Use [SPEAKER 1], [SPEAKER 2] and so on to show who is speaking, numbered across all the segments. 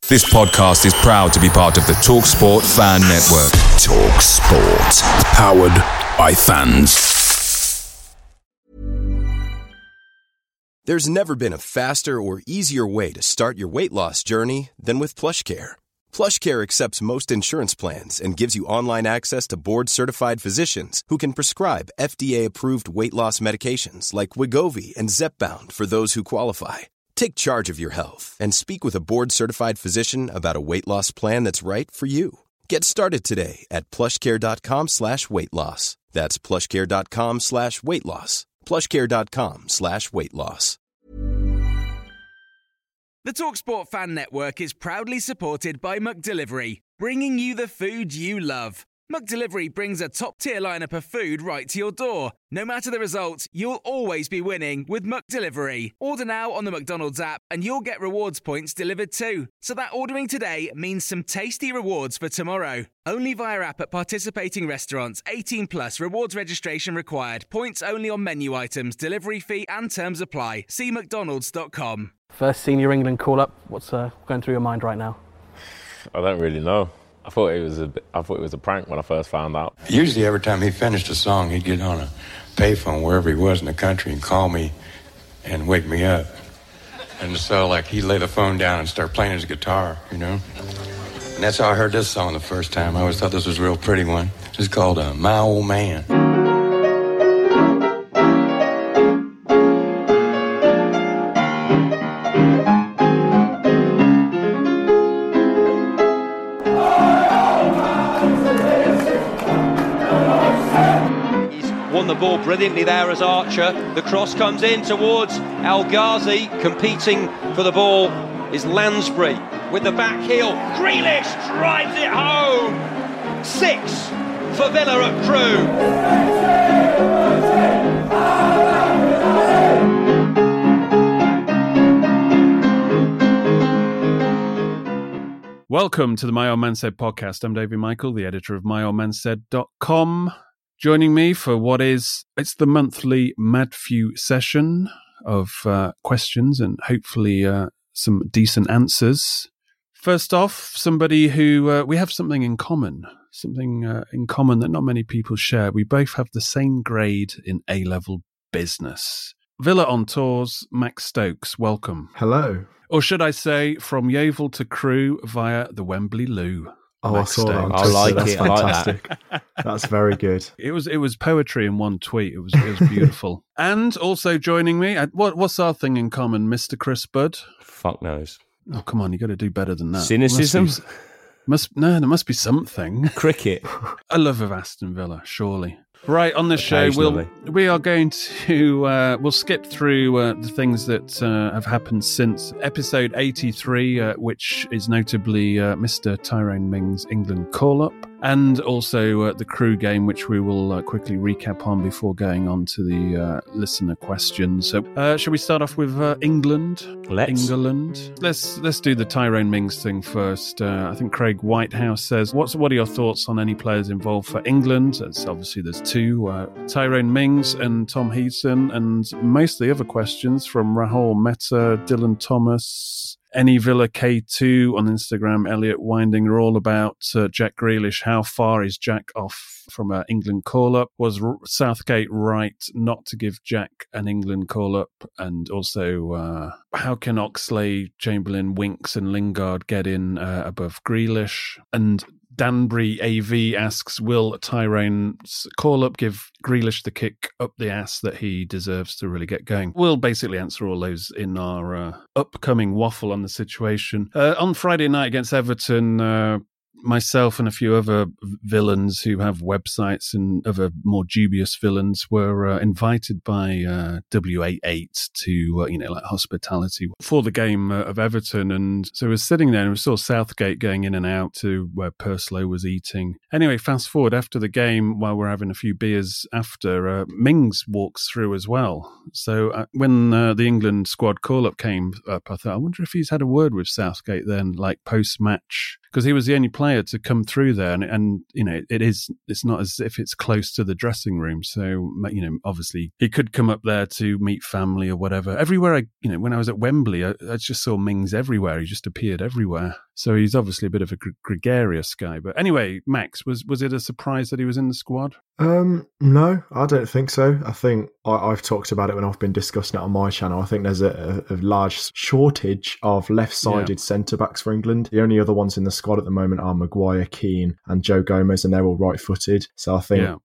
[SPEAKER 1] This podcast is proud to be part of the TalkSport Fan Network. TalkSport. Powered by fans.
[SPEAKER 2] There's never been a faster or easier way to start your weight loss journey than with PlushCare. PlushCare accepts most insurance plans and gives you online access to board-certified physicians who can prescribe FDA-approved weight loss medications like Wegovy and Zepbound for those who qualify. Take charge of your health and speak with a board-certified physician about a weight loss plan that's right for you. Get started today at plushcare.com/weight loss. That's plushcare.com/weight loss. plushcare.com/weight loss.
[SPEAKER 3] The TalkSport Fan Network is proudly supported by McDelivery, bringing you the food you love. McDelivery brings a top-tier lineup of food right to your door. No matter the result, you'll always be winning with McDelivery. Order now on the McDonald's app and you'll get rewards points delivered too. So that ordering today means some tasty rewards for tomorrow. Only via app at participating restaurants. 18 plus. Rewards registration required. Points only on menu items. Delivery fee and terms apply. See mcdonalds.com.
[SPEAKER 4] First senior England call-up. What's going through your mind right now?
[SPEAKER 5] I don't really know. I thought it was a prank when I first found out.
[SPEAKER 6] Usually every time he finished a song, he'd get on a payphone wherever he was in the country and call me and wake me up. And so, like, he'd lay the phone down and start playing his guitar, you know? And that's how I heard this song the first time. I always thought this was a real pretty one. It's called My Old Man.
[SPEAKER 7] Won the ball brilliantly there as Archer. The cross comes in towards El Ghazi. Competing for the ball is Lansbury with the back heel. Grealish drives it home. 6 for Villa at Crewe.
[SPEAKER 8] Welcome to the My Old Man Said podcast. I'm David Michael, the editor of myoldmansaid.com. Joining me for it's the monthly Madfew session of questions and hopefully some decent answers. First off, somebody who we have something in common that not many people share. We both have the same grade in A-level business. Villa on Tours, Max Stokes, welcome.
[SPEAKER 9] Hello.
[SPEAKER 8] Or should I say, from Yeovil to Crewe via the Wembley Loo.
[SPEAKER 9] Oh,
[SPEAKER 8] Max
[SPEAKER 9] I saw that on
[SPEAKER 5] I
[SPEAKER 9] Twitter.
[SPEAKER 5] like
[SPEAKER 9] That's
[SPEAKER 5] it. I like
[SPEAKER 9] fantastic. That's very good.
[SPEAKER 8] It was poetry in one tweet. It was beautiful. And also joining me, what's our thing in common, Mr. Chris Budd?
[SPEAKER 5] Fuck knows.
[SPEAKER 8] Oh, come on, you got to do better than that.
[SPEAKER 5] Cynicism?
[SPEAKER 8] There must be something.
[SPEAKER 5] Cricket.
[SPEAKER 8] A love of Aston Villa, surely. Right, on this show, we are going to we'll skip through the things that have happened since episode 83, which is notably Mr. Tyrone Mings' England call-up, and also the Crewe game, which we will quickly recap on before going on to the listener questions. So, shall we start off with England? England. Let's do the Tyrone Mings thing first. I think Craig Whitehouse says, what are your thoughts on any players involved for England? Obviously there's two, Tyrone Mings and Tom Heaton, and most of the other questions from Rahul Mehta, Dylan Thomas, Any Villa K2 on Instagram, Elliot Winding, are all about Jack Grealish. How far is Jack off from an England call-up? Was Southgate right not to give Jack an England call-up? And also, how can Oxlade, Chamberlain, Winks and Lingard get in above Grealish? And Danbury AV asks, will Tyrone's call-up give Grealish the kick up the ass that he deserves to really get going? We'll basically answer all those in our upcoming waffle on the situation. On Friday night against Everton, myself and a few other villains who have websites and other more dubious villains were invited by W88 to, like hospitality for the game of Everton. And so we were sitting there and we saw Southgate going in and out to where Purslow was eating. Anyway, fast forward after the game, while we're having a few beers after, Mings walks through as well. So when the England squad call-up came up, I thought, I wonder if he's had a word with Southgate then, like post-match, because he was the only player to come through there, and it's not as if it's close to the dressing room, so obviously he could come up there to meet family or whatever. Everywhere when I was at Wembley, I just saw Mings everywhere. He just appeared everywhere. So he's obviously a bit of a gregarious guy. But anyway, Max, was it a surprise that he was in the squad?
[SPEAKER 9] No, I don't think so. I think I've talked about it when I've been discussing it on my channel. I think there's a large shortage of left-sided centre-backs for England. The only other ones in the squad at the moment are Maguire, Keane and Joe Gomez, and they're all right-footed. So I think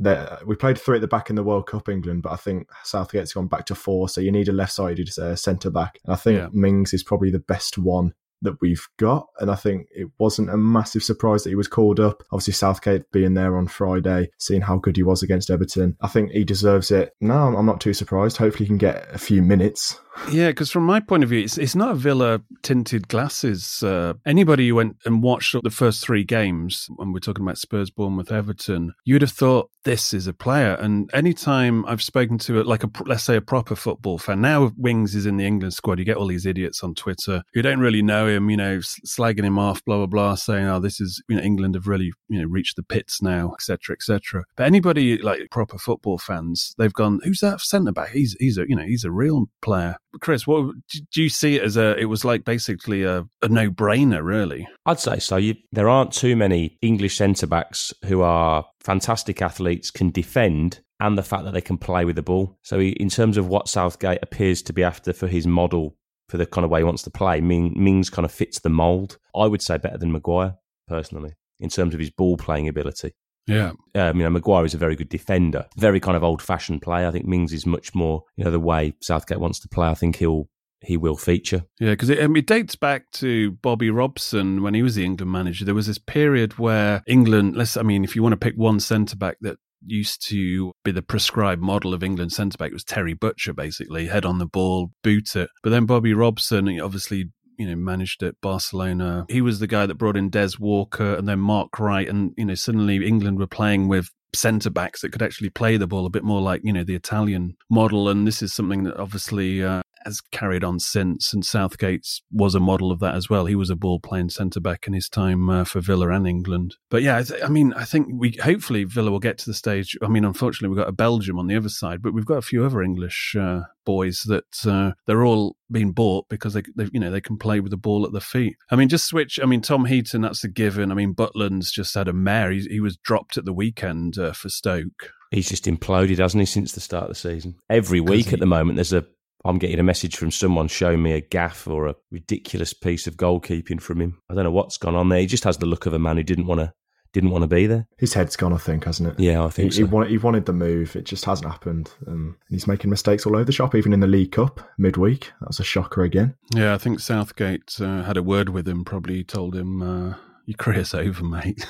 [SPEAKER 9] we played 3 at the back in the World Cup, England, but I think Southgate's gone back to 4, so you need a left-sided centre-back. And I think Mings is probably the best one that we've got, and I think it wasn't a massive surprise that he was called up. Obviously Southgate being there on Friday, seeing how good he was against Everton, I think he deserves it. No, I'm not too surprised. Hopefully he can get a few minutes.
[SPEAKER 8] Yeah, because from my point of view, it's not a Villa tinted glasses. Anybody who went and watched the first 3 games, when we're talking about Spurs, Bournemouth, Everton, you'd have thought this is a player. And anytime I've spoken to let's say a proper football fan, now Mings is in the England squad, you get all these idiots on Twitter who don't really know him, slagging him off, blah, blah, blah, saying, oh, this is, England have really, reached the pits now, etc., etc. But anybody like proper football fans, they've gone, who's that centre-back? He's a real player. Chris, what do you see it as? It was like basically a no-brainer, really.
[SPEAKER 10] I'd say so. There aren't too many English centre-backs who are fantastic athletes, can defend, and the fact that they can play with the ball. So in terms of what Southgate appears to be after for his model, for the kind of way he wants to play, Mings kind of fits the mould. I would say better than Maguire, personally, in terms of his ball-playing ability.
[SPEAKER 8] Yeah.
[SPEAKER 10] Maguire is a very good defender, very kind of old-fashioned play. I think Mings is much more, the way Southgate wants to play. I think he will feature.
[SPEAKER 8] Yeah, because it dates back to Bobby Robson when he was the England manager. There was this period where England, if you want to pick one centre-back that used to be the prescribed model of England centre-back, it was Terry Butcher, basically, head on the ball, boot it. But then Bobby Robson, obviously, managed at Barcelona. He was the guy that brought in Des Walker and then Mark Wright, and suddenly England were playing with centre-backs that could actually play the ball a bit more like, the Italian model. And this is something that obviously has carried on since, and Southgate was a model of that as well. He was a ball-playing centre-back in his time for Villa and England. But yeah, I think hopefully Villa will get to the stage. Unfortunately, we've got a Belgium on the other side, but we've got a few other English boys that they're all being bought because they can play with the ball at their feet. Just switch. Tom Heaton, that's a given. Butland's just had a mare. He was dropped at the weekend for Stoke.
[SPEAKER 10] He's just imploded, hasn't he, since the start of the season? Every week at the moment, I'm getting a message from someone showing me a gaff or a ridiculous piece of goalkeeping from him. I don't know what's gone on there. He just has the look of a man who didn't want to be there.
[SPEAKER 9] His head's gone, I think, hasn't it?
[SPEAKER 10] Yeah, I think
[SPEAKER 9] so. He wanted the move. It just hasn't happened. And he's making mistakes all over the shop, even in the League Cup midweek. That was a shocker again.
[SPEAKER 8] Yeah, I think Southgate had a word with him, probably told him, your career's over, mate.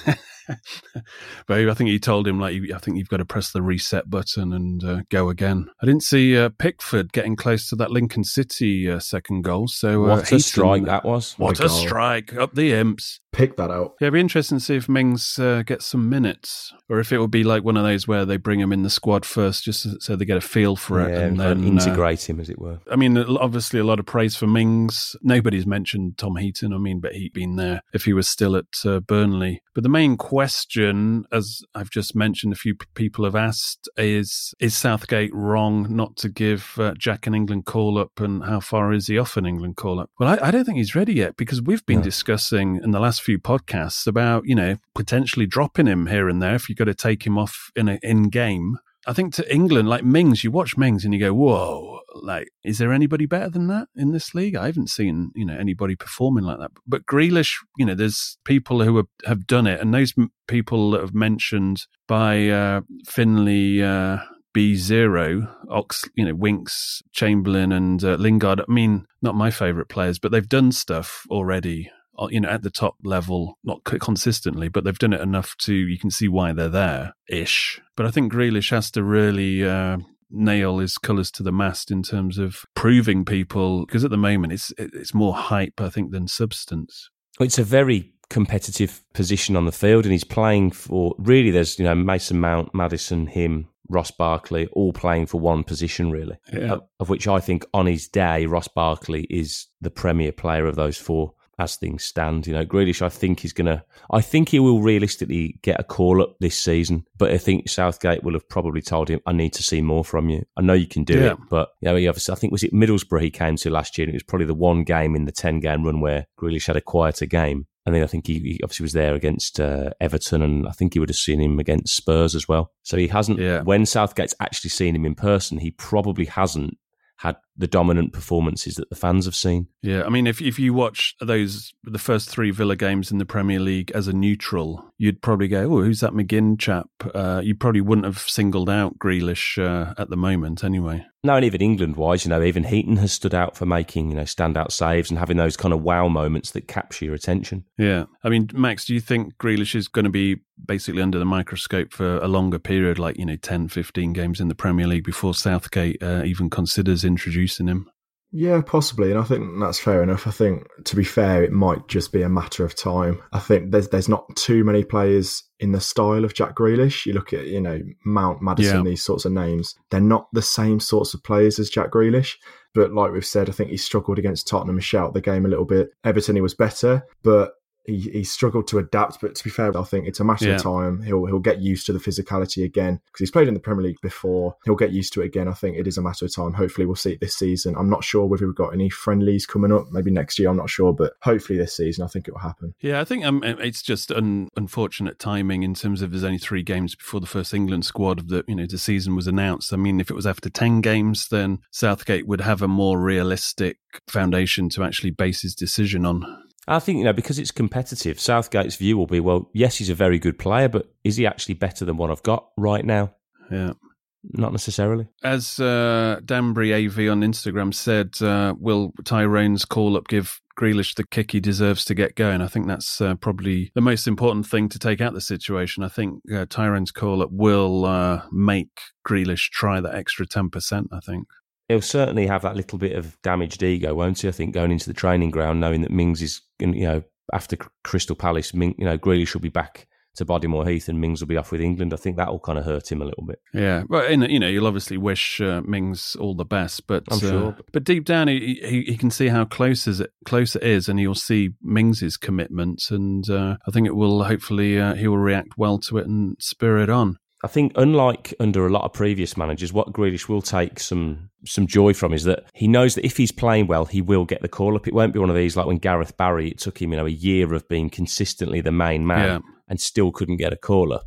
[SPEAKER 8] But I think he told him, I think you've got to press the reset button and go again. I didn't see Pickford getting close to that Lincoln City second goal. So
[SPEAKER 10] what a strike that was.
[SPEAKER 8] What a strike. Up the imps.
[SPEAKER 9] Pick that out.
[SPEAKER 8] Yeah, it'd be interesting to see if Mings gets some minutes, or if it would be like one of those where they bring him in the squad first just so they get a feel for it.
[SPEAKER 10] And then integrate him, as it were.
[SPEAKER 8] Obviously a lot of praise for Mings. Nobody's mentioned Tom Heaton, but he'd been there if he was still at Burnley. But the main question, as I've just mentioned, a few people have asked, is Southgate wrong not to give Jack an England call-up, and how far is he off an England call-up? Well, I don't think he's ready yet, because we've been discussing in the last few podcasts about, potentially dropping him here and there if you've got to take him off in game. I think to England, like Mings, you watch Mings and you go, whoa, is there anybody better than that in this league? I haven't seen, anybody performing like that. But Grealish, there's people who have done it, and those people that have mentioned by Finley, B0, Winks, Chamberlain and Lingard, not my favourite players, but they've done stuff already, at the top level, not consistently, but they've done it enough you can see why they're there-ish. But I think Grealish has to really nail his colours to the mast in terms of proving people, because at the moment it's more hype, I think, than substance.
[SPEAKER 10] It's a very competitive position on the field, and he's playing for, really, there's, Mason Mount, Maddison, him, Ross Barkley, all playing for one position, really.
[SPEAKER 8] Yeah.
[SPEAKER 10] Of which I think on his day, Ross Barkley is the premier player of those four. as things stand. Grealish, I think he will realistically get a call up this season, but I think Southgate will have probably told him, I need to see more from you. I know you can do it, but he obviously, I think, was it Middlesbrough he came to last year, and it was probably the one game in the 10-game run where Grealish had a quieter game. And then I think he obviously was there against Everton, and I think he would have seen him against Spurs as well. So he hasn't, when Southgate's actually seen him in person, he probably hasn't had the dominant performances that the fans have seen.
[SPEAKER 8] Yeah, I mean, if you watch the first 3 Villa games in the Premier League as a neutral, you'd probably go, oh, who's that McGinn chap? You probably wouldn't have singled out Grealish at the moment anyway.
[SPEAKER 10] No, and even England-wise, even Heaton has stood out for making, standout saves and having those kind of wow moments that capture your attention.
[SPEAKER 8] Yeah. I mean, Max, do you think Grealish is going to be basically under the microscope for a longer period, like, 10, 15 games in the Premier League before Southgate even considers introducing him?
[SPEAKER 9] Yeah, possibly, and I think that's fair enough. I think, to be fair, it might just be a matter of time. I think there's not too many players in the style of Jack Grealish. You look at, Mount, Maddison, these sorts of names. They're not the same sorts of players as Jack Grealish. But like we've said, I think he struggled against Tottenham and shut out the game a little bit. Everton, he was better, but he struggled to adapt. But to be fair, I think it's a matter of time. He'll get used to the physicality again, because he's played in the Premier League before. He'll get used to it again. I think it is a matter of time. Hopefully we'll see it this season. I'm not sure whether we've got any friendlies coming up, maybe next year, I'm not sure, but hopefully this season I think it will happen.
[SPEAKER 8] Yeah, I think it's just unfortunate timing in terms of there's only 3 games before the first England squad of the season was announced. I mean, if it was after 10 games, then Southgate would have a more realistic foundation to actually base his decision on.
[SPEAKER 10] I think, because it's competitive, Southgate's view will be, well, yes, he's a very good player, but is he actually better than what I've got right now?
[SPEAKER 8] Yeah.
[SPEAKER 10] Not necessarily.
[SPEAKER 8] As Danbury AV on Instagram said, will Tyrone's call-up give Grealish the kick he deserves to get going? I think that's probably the most important thing to take out the situation. I think Tyrone's call-up will make Grealish try that extra 10%, I think.
[SPEAKER 10] He'll certainly have that little bit of damaged ego, won't he? I think going into the training ground, knowing that Mings is, after Crystal Palace, Grealish will be back to Bodymoor Heath and Mings will be off with England. I think that will kind of hurt him a little bit.
[SPEAKER 8] Yeah, but you'll obviously wish Mings all the best, but
[SPEAKER 10] I'm sure.
[SPEAKER 8] But deep down, he can see how close it is, and he'll see Mings's commitment, and I think it will hopefully he will react well to it and spur it on.
[SPEAKER 10] I think, unlike under a lot of previous managers, what Grealish will take some joy from is that he knows that if he's playing well, he will get the call-up. It won't be one of these like when Gareth Barry, it took him a year of being consistently the main man and still couldn't get a call-up.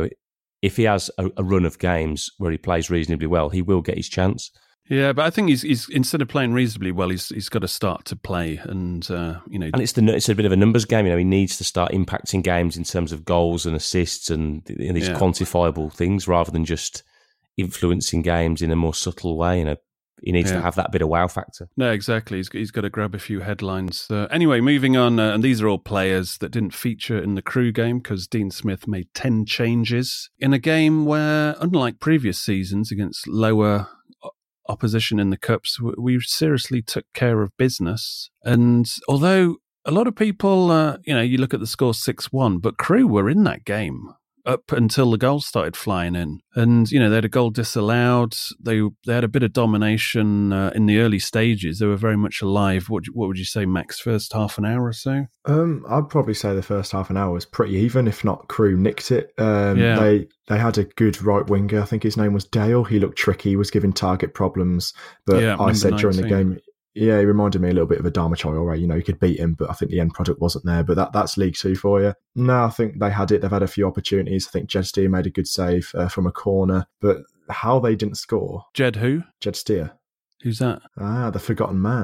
[SPEAKER 10] If he has a run of games where he plays reasonably well, he will get his chance.
[SPEAKER 8] Yeah, but I think he's instead of playing reasonably well, he's got to start to play, and
[SPEAKER 10] and it's a bit of a numbers game. He needs to start impacting games in terms of goals and assists and these quantifiable things, rather than just influencing games in a more subtle way. He needs to have that bit of wow factor.
[SPEAKER 8] No, exactly. He's got to grab a few headlines. Anyway, moving on, and these are all players that didn't feature in the Crew game because Dean Smith made 10 changes in a game where, unlike previous seasons against lower opposition in the Cups, we seriously took care of business. And although a lot of people, you look at the score 6-1, but Crew were in that game up until the goals started flying in. And, they had a goal disallowed. They had a bit of domination in the early stages. They were very much alive. What would you say, Max, first half an hour or so?
[SPEAKER 9] I'd probably say the first half an hour was pretty even, if not Crew nicked it. They had a good right winger. I think his name was Dale. He looked tricky. He was giving target problems. But I said during the game, he reminded me a little bit of Adama Traore. You could beat him, but I think the end product wasn't there. But that's League Two for you. No, I think they had it. They've had a few opportunities. I think Jed Steer made a good save from a corner. But how they didn't score...
[SPEAKER 8] Jed who?
[SPEAKER 9] Jed Steer.
[SPEAKER 8] Who's that?
[SPEAKER 9] The forgotten man.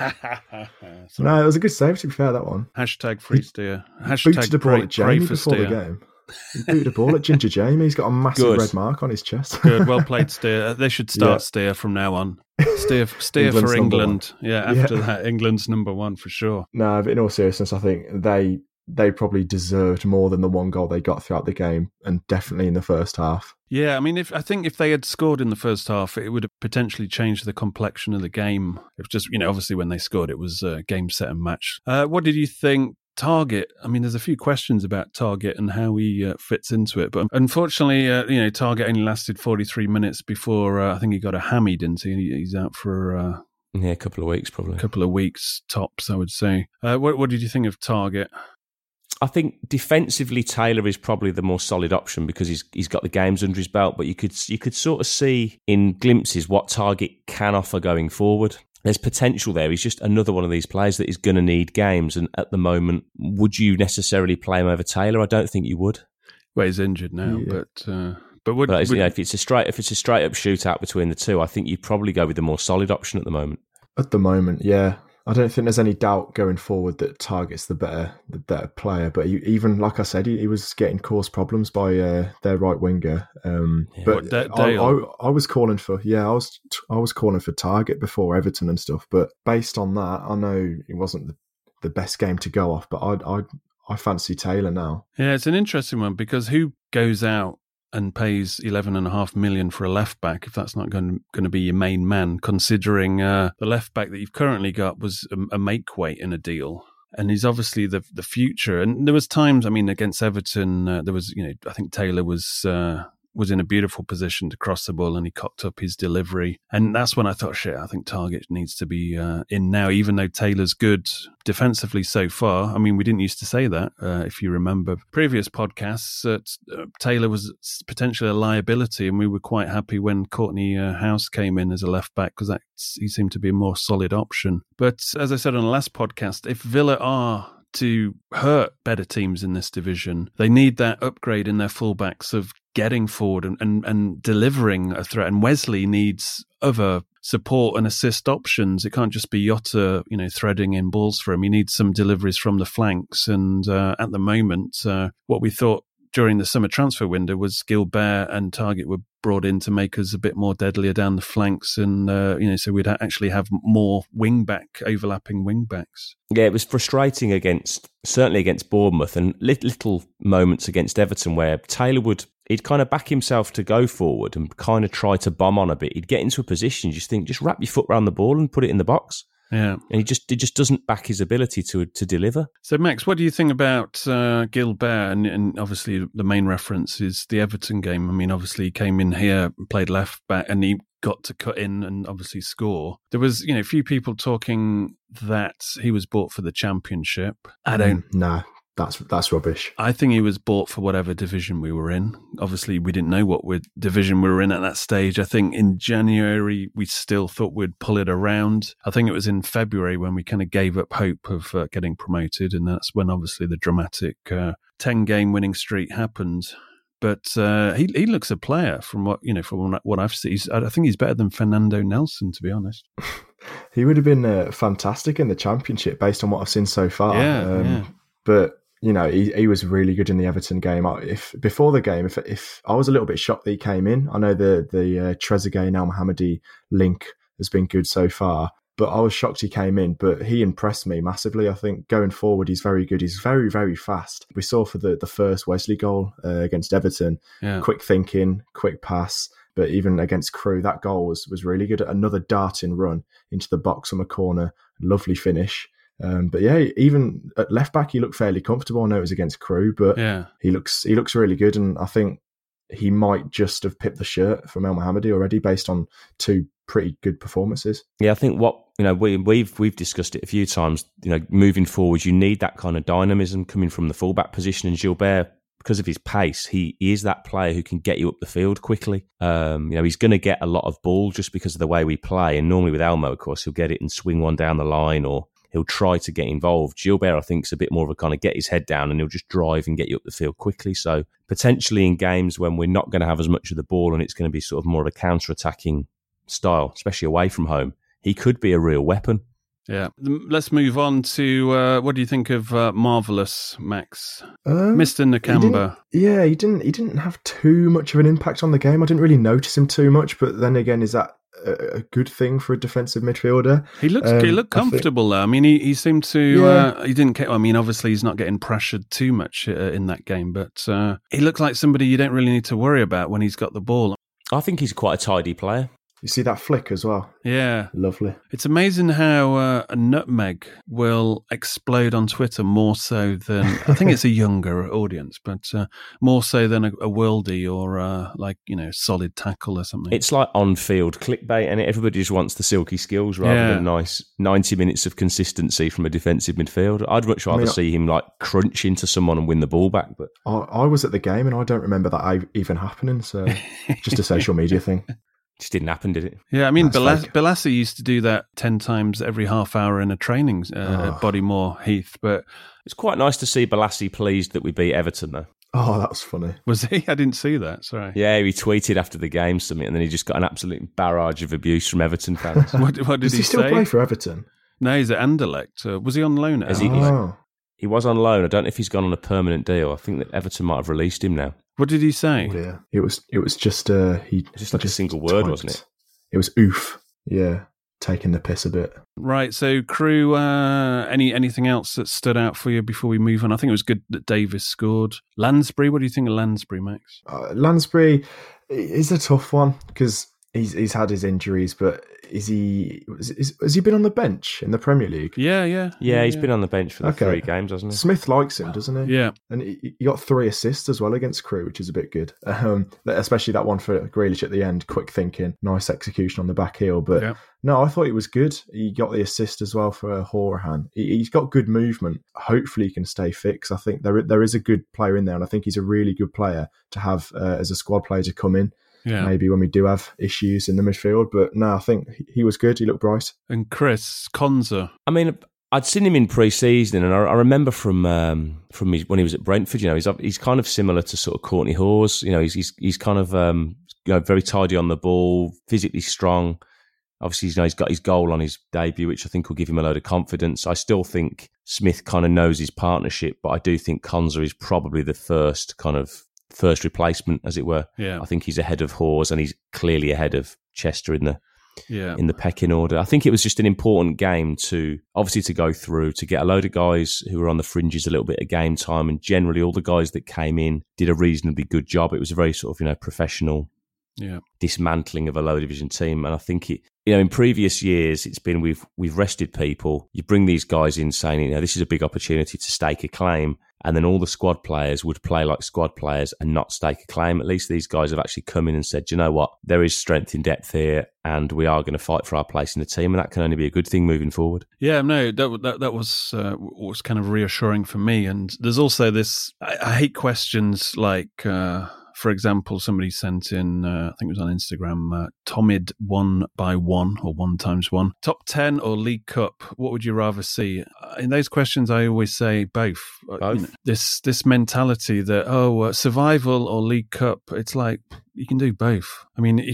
[SPEAKER 9] No, it was a good save, to be fair, that one.
[SPEAKER 8] Hashtag free Steer.
[SPEAKER 9] Hashtag
[SPEAKER 8] the
[SPEAKER 9] ball at Jamie before the game. He booted the ball at Ginger Jamie. He's got a massive red mark on his chest.
[SPEAKER 8] Good, well played, Steer. They should start Steer from now on. Steer for England. After that, England's number one for sure.
[SPEAKER 9] No, but in all seriousness, I think they probably deserved more than the one goal they got throughout the game, and definitely in the first half.
[SPEAKER 8] Yeah, I mean, I think if they had scored in the first half, it would have potentially changed the complexion of the game. It was just, obviously when they scored, it was game, set and match. What did you think? Target, I mean, there's a few questions about Target and how he fits into it. But unfortunately, Target only lasted 43 minutes before I think he got a hammy, didn't he? He's out for
[SPEAKER 10] Yeah, a couple of weeks probably.
[SPEAKER 8] A couple of weeks tops, I would say. What did you think of Targett?
[SPEAKER 10] I think defensively Taylor is probably the more solid option because he's got the games under his belt, but you could sort of see in glimpses what Targett can offer going forward. There's potential there. He's just another one of these players that is going to need games, and at the moment, would you necessarily play him over Taylor? I don't think you would.
[SPEAKER 8] Well, he's injured now, but
[SPEAKER 10] if it's a straight up shootout between the two, I think you'd probably go with the more solid option at the moment.
[SPEAKER 9] At the moment, yeah. I don't think there's any doubt going forward that Targett's the better player. But even like I said, he was getting caused problems by their right winger. But I was calling for I was calling for Targett before Everton and stuff. But based on that, I know it wasn't the best game to go off. But I fancy Taylor now.
[SPEAKER 8] Yeah, it's an interesting one because who goes out and pays 11.5 million for a left back if that's not going to be your main man, considering the left back that you've currently got was a make weight in a deal, and he's obviously the future. And there was times, I mean, against Everton, there was, I think Taylor was in a beautiful position to cross the ball and he cocked up his delivery, and that's when I thought, I think Targett needs to be in now, even though Taylor's good defensively so far. I mean, we didn't used to say that, if you remember previous podcasts, Taylor was potentially a liability, and we were quite happy when Courtney House came in as a left back because he seemed to be a more solid option. But as I said on the last podcast, if Villa are to hurt better teams in this division, they need that upgrade in their fullbacks of getting forward and delivering a threat. And Wesley needs other support and assist options. It can't just be Jota, threading in balls for him. He needs some deliveries from the flanks. And at the moment, what we thought during the summer transfer window was Gilbert and Targett were brought in to make us a bit more deadlier down the flanks, and so we'd actually have more overlapping wing backs.
[SPEAKER 10] Yeah, it was frustrating certainly against Bournemouth, and little moments against Everton where Taylor he'd kind of back himself to go forward and kind of try to bomb on a bit. He'd get into a position, just wrap your foot around the ball and put it in the box.
[SPEAKER 8] Yeah,
[SPEAKER 10] and he just doesn't back his ability to deliver.
[SPEAKER 8] So, Max, what do you think about Gilbert? And obviously, the main reference is the Everton game. I mean, obviously, he came in here, played left back, and he got to cut in and obviously score. There was, a few people talking that he was bought for the Championship. I don't.
[SPEAKER 9] No. That's rubbish.
[SPEAKER 8] I think he was bought for whatever division we were in. Obviously, we didn't know what division we were in at that stage. I think in January, we still thought we'd pull it around. I think it was in February when we kind of gave up hope of getting promoted. And that's when obviously the dramatic 10-game winning streak happened. But he looks a player from what I've seen. I think he's better than Fernando Nelson, to be honest.
[SPEAKER 9] He would have been fantastic in the Championship based on what I've seen so far.
[SPEAKER 8] Yeah.
[SPEAKER 9] But he was really good in the Everton game. If I was a little bit shocked that he came in. I know the Trezeguet and Al Mohammadi link has been good so far, but I was shocked he came in. But he impressed me massively. I think going forward, he's very good. He's very, very fast. We saw for the first Wesley goal against Everton, quick thinking, quick pass. But even against Crewe, that goal was really good. Another darting run into the box on the corner, lovely finish. But yeah, even at left back, he looked fairly comfortable. I know it was against Crewe, but he looks really good, and I think he might just have pipped the shirt from El Mohammadi already based on two pretty good performances.
[SPEAKER 10] Yeah, I think we've discussed it a few times. Moving forward, you need that kind of dynamism coming from the fullback position, and Gilbert, because of his pace, he is that player who can get you up the field quickly. He's going to get a lot of ball just because of the way we play, and normally with Elmo, of course, he'll get it and swing one down the line, or he'll try to get involved. Gilbert, I think, is a bit more of a kind of get his head down and he'll just drive and get you up the field quickly. So potentially in games when we're not going to have as much of the ball and it's going to be sort of more of a counter-attacking style, especially away from home, he could be a real weapon.
[SPEAKER 8] Yeah. Let's move on to what do you think of Marvellous, Max? Mr. Nakamba.
[SPEAKER 9] He didn't have too much of an impact on the game. I didn't really notice him too much, but then again, is that a good thing for a defensive midfielder?
[SPEAKER 8] He looked comfortable though. I mean, he seemed to. He didn't. I mean, obviously he's not getting pressured too much in that game, but he looks like somebody you don't really need to worry about when he's got the ball.
[SPEAKER 10] I think he's quite a tidy player.
[SPEAKER 9] You see that flick as well?
[SPEAKER 8] Yeah.
[SPEAKER 9] Lovely.
[SPEAKER 8] It's amazing how a nutmeg will explode on Twitter more so than, I think it's a younger audience, but more so than a worldie or solid tackle or something.
[SPEAKER 10] It's like on-field clickbait, and everybody just wants the silky skills rather than nice 90 minutes of consistency from a defensive midfielder. I'd much rather see him like crunch into someone and win the ball back. But
[SPEAKER 9] I was at the game and I don't remember that even happening, so just a social media thing.
[SPEAKER 10] Just didn't happen, did it?
[SPEAKER 8] Yeah, I mean, Balassi used to do that 10 times every half hour in a training at Bodymoor Heath, but
[SPEAKER 10] it's quite nice to see Balassi pleased that we beat Everton, though.
[SPEAKER 9] Oh, that was funny.
[SPEAKER 8] Was he? I didn't see that, sorry.
[SPEAKER 10] Yeah, he tweeted after the game something, and then he just got an absolute barrage of abuse from Everton fans.
[SPEAKER 8] What did
[SPEAKER 9] Does he still play for Everton?
[SPEAKER 8] No, he's at Anderlecht. Was he on loan at
[SPEAKER 10] He was on loan. I don't know if he's gone on a permanent deal. I think that Everton might have released him now.
[SPEAKER 8] What did he say?
[SPEAKER 9] Oh, yeah, it was just
[SPEAKER 10] a single word, wasn't it?
[SPEAKER 9] It was oof. Yeah, taking the piss a bit.
[SPEAKER 8] Right. So, Crew, anything else that stood out for you before we move on? I think it was good that Davis scored. Lansbury, what do you think of Lansbury, Max?
[SPEAKER 9] Lansbury is a tough one because he's had his injuries, but has he been on the bench in the Premier League?
[SPEAKER 8] Yeah.
[SPEAKER 10] He's been on the bench for the 3 games, hasn't he?
[SPEAKER 9] Smith likes him, doesn't he?
[SPEAKER 8] Yeah.
[SPEAKER 9] And he got 3 assists as well against Crewe, which is a bit good. Especially that one for Grealish at the end. Quick thinking, nice execution on the back heel. But no, I thought he was good. He got the assist as well for Horahan. He's got good movement. Hopefully he can stay fit, because I think there is a good player in there, and I think he's a really good player to have as a squad player to come in.
[SPEAKER 8] Yeah.
[SPEAKER 9] Maybe when we do have issues in the midfield. But no, I think he was good. He looked bright.
[SPEAKER 8] And Chris, Konza.
[SPEAKER 10] I mean, I'd seen him in pre-season, and I remember from his, when he was at Brentford, he's kind of similar to sort of Courtney Hawes. He's kind of very tidy on the ball, physically strong. Obviously, he's got his goal on his debut, which I think will give him a load of confidence. I still think Smith kind of knows his partnership, but I do think Konza is probably the first replacement, as it were.
[SPEAKER 8] Yeah.
[SPEAKER 10] I think he's ahead of Hawes, and he's clearly ahead of Chester in the pecking order. I think it was just an important game to go through, to get a load of guys who were on the fringes a little bit of game time, and generally all the guys that came in did a reasonably good job. It was a very sort of professional dismantling of a low division team, and I think it. In previous years, it's been we've rested people. You bring these guys in saying, this is a big opportunity to stake a claim, and then all the squad players would play like squad players and not stake a claim. At least these guys have actually come in and said, you know what, there is strength in depth here, and we are going to fight for our place in the team, and that can only be a good thing moving forward.
[SPEAKER 8] Yeah, no, that was kind of reassuring for me. And there's also this, I hate questions like, for example, somebody sent in, I think it was on Instagram, Tomid 1 by 1 or 1 times 1. Top 10 or League Cup? What would you rather see? In those questions, I always say both. This mentality that, survival or League Cup, it's like, you can do both. I mean,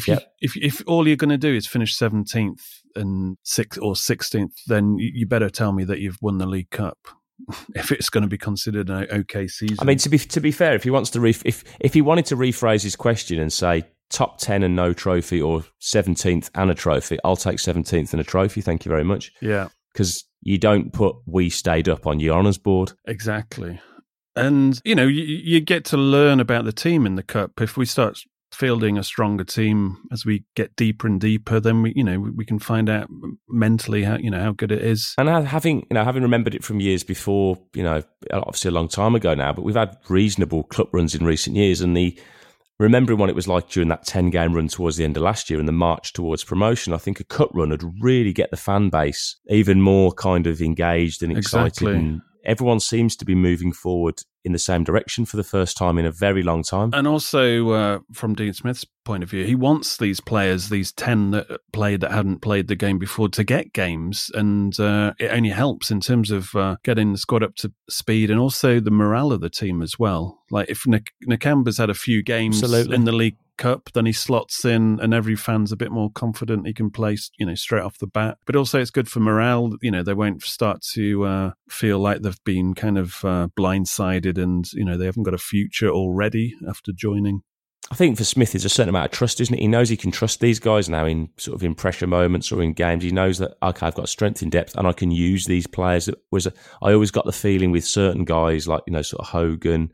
[SPEAKER 8] if all you're going to do is finish 17th and 6th or 16th, then you better tell me that you've won the League Cup. If it's going to be considered an okay season.
[SPEAKER 10] I mean, to be fair, if he wants to if he wanted to rephrase his question and say top 10 and no trophy, or 17th and a trophy, I'll take 17th and a trophy. Thank you very much.
[SPEAKER 8] Yeah,
[SPEAKER 10] because you don't put "we stayed up" on your honours board.
[SPEAKER 8] Exactly, and you get to learn about the team in the cup. If we start fielding a stronger team as we get deeper and deeper, then we can find out mentally how good it is.
[SPEAKER 10] And having remembered it from years before, obviously a long time ago now, but we've had reasonable cup runs in recent years, and remembering what it was like during that 10-game run towards the end of last year and the march towards promotion, I think a cup run would really get the fan base even more kind of engaged and excited.
[SPEAKER 8] Exactly.
[SPEAKER 10] And everyone seems to be moving forward in the same direction for the first time in a very long time.
[SPEAKER 8] And also, from Dean Smith's point of view, he wants these players, these 10 that hadn't played the game before, to get games, and it only helps in terms of getting the squad up to speed, and also the morale of the team as well. Like if Nakamba's had a few games in the League Cup, then he slots in, and every fan's a bit more confident he can play, straight off the bat. But also it's good for morale. They won't start to feel like they've been kind of blindsided, and they haven't got a future already after joining.
[SPEAKER 10] I think for Smith, there's a certain amount of trust, isn't it? He knows he can trust these guys now in pressure moments or in games. He knows that, okay, I've got strength in depth and I can use these players. I always got the feeling with certain guys like, sort of Hogan,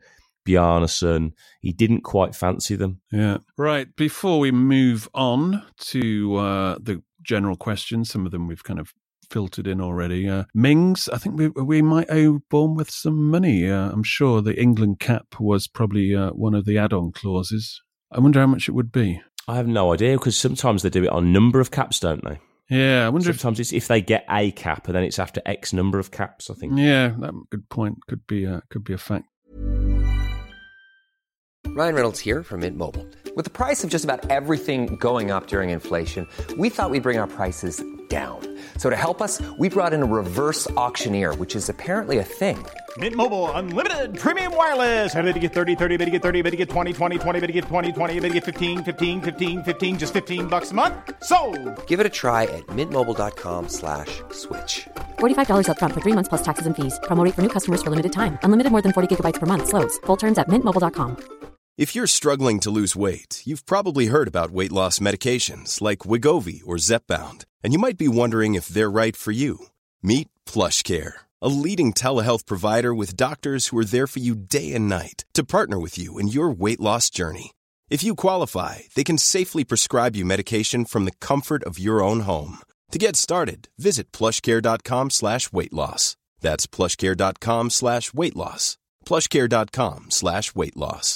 [SPEAKER 10] Bjarnason. He didn't quite fancy them.
[SPEAKER 8] Yeah. Right. Before we move on to the general questions, some of them we've kind of filtered in already. Mings, I think we might owe Bournemouth some money. I'm sure the England cap was probably one of the add-on clauses. I wonder how much it would be.
[SPEAKER 10] I have no idea, because sometimes they do it on number of caps, don't they?
[SPEAKER 8] Yeah, I wonder
[SPEAKER 10] sometimes it's if they get a cap and then it's after X number of caps, I think.
[SPEAKER 8] Yeah, that's a good point. Could be a fact.
[SPEAKER 11] Ryan Reynolds here from Mint Mobile. With the price of just about everything going up during inflation, we thought we'd bring our prices down. So to help us, we brought in a reverse auctioneer, which is apparently a thing.
[SPEAKER 12] Mint Mobile Unlimited Premium Wireless. How to get 30, 30, how to get 30, how to get 20, 20, 20, how to get 20, 20, how to get 15, 15, 15, 15, just $15 a month? Sold!
[SPEAKER 11] Give it a try at mintmobile.com/switch.
[SPEAKER 13] $45 up front for 3 months plus taxes and fees. Promo rate for new customers for limited time. Unlimited more than 40 gigabytes per month. Slows full terms at mintmobile.com.
[SPEAKER 2] If you're struggling to lose weight, you've probably heard about weight loss medications like Wegovy or Zepbound, and you might be wondering if they're right for you. Meet PlushCare, a leading telehealth provider with doctors who are there for you day and night to partner with you in your weight loss journey. If you qualify, they can safely prescribe you medication from the comfort of your own home. To get started, visit plushcare.com/weightloss. That's plushcare.com/weightloss. plushcare.com/weightloss.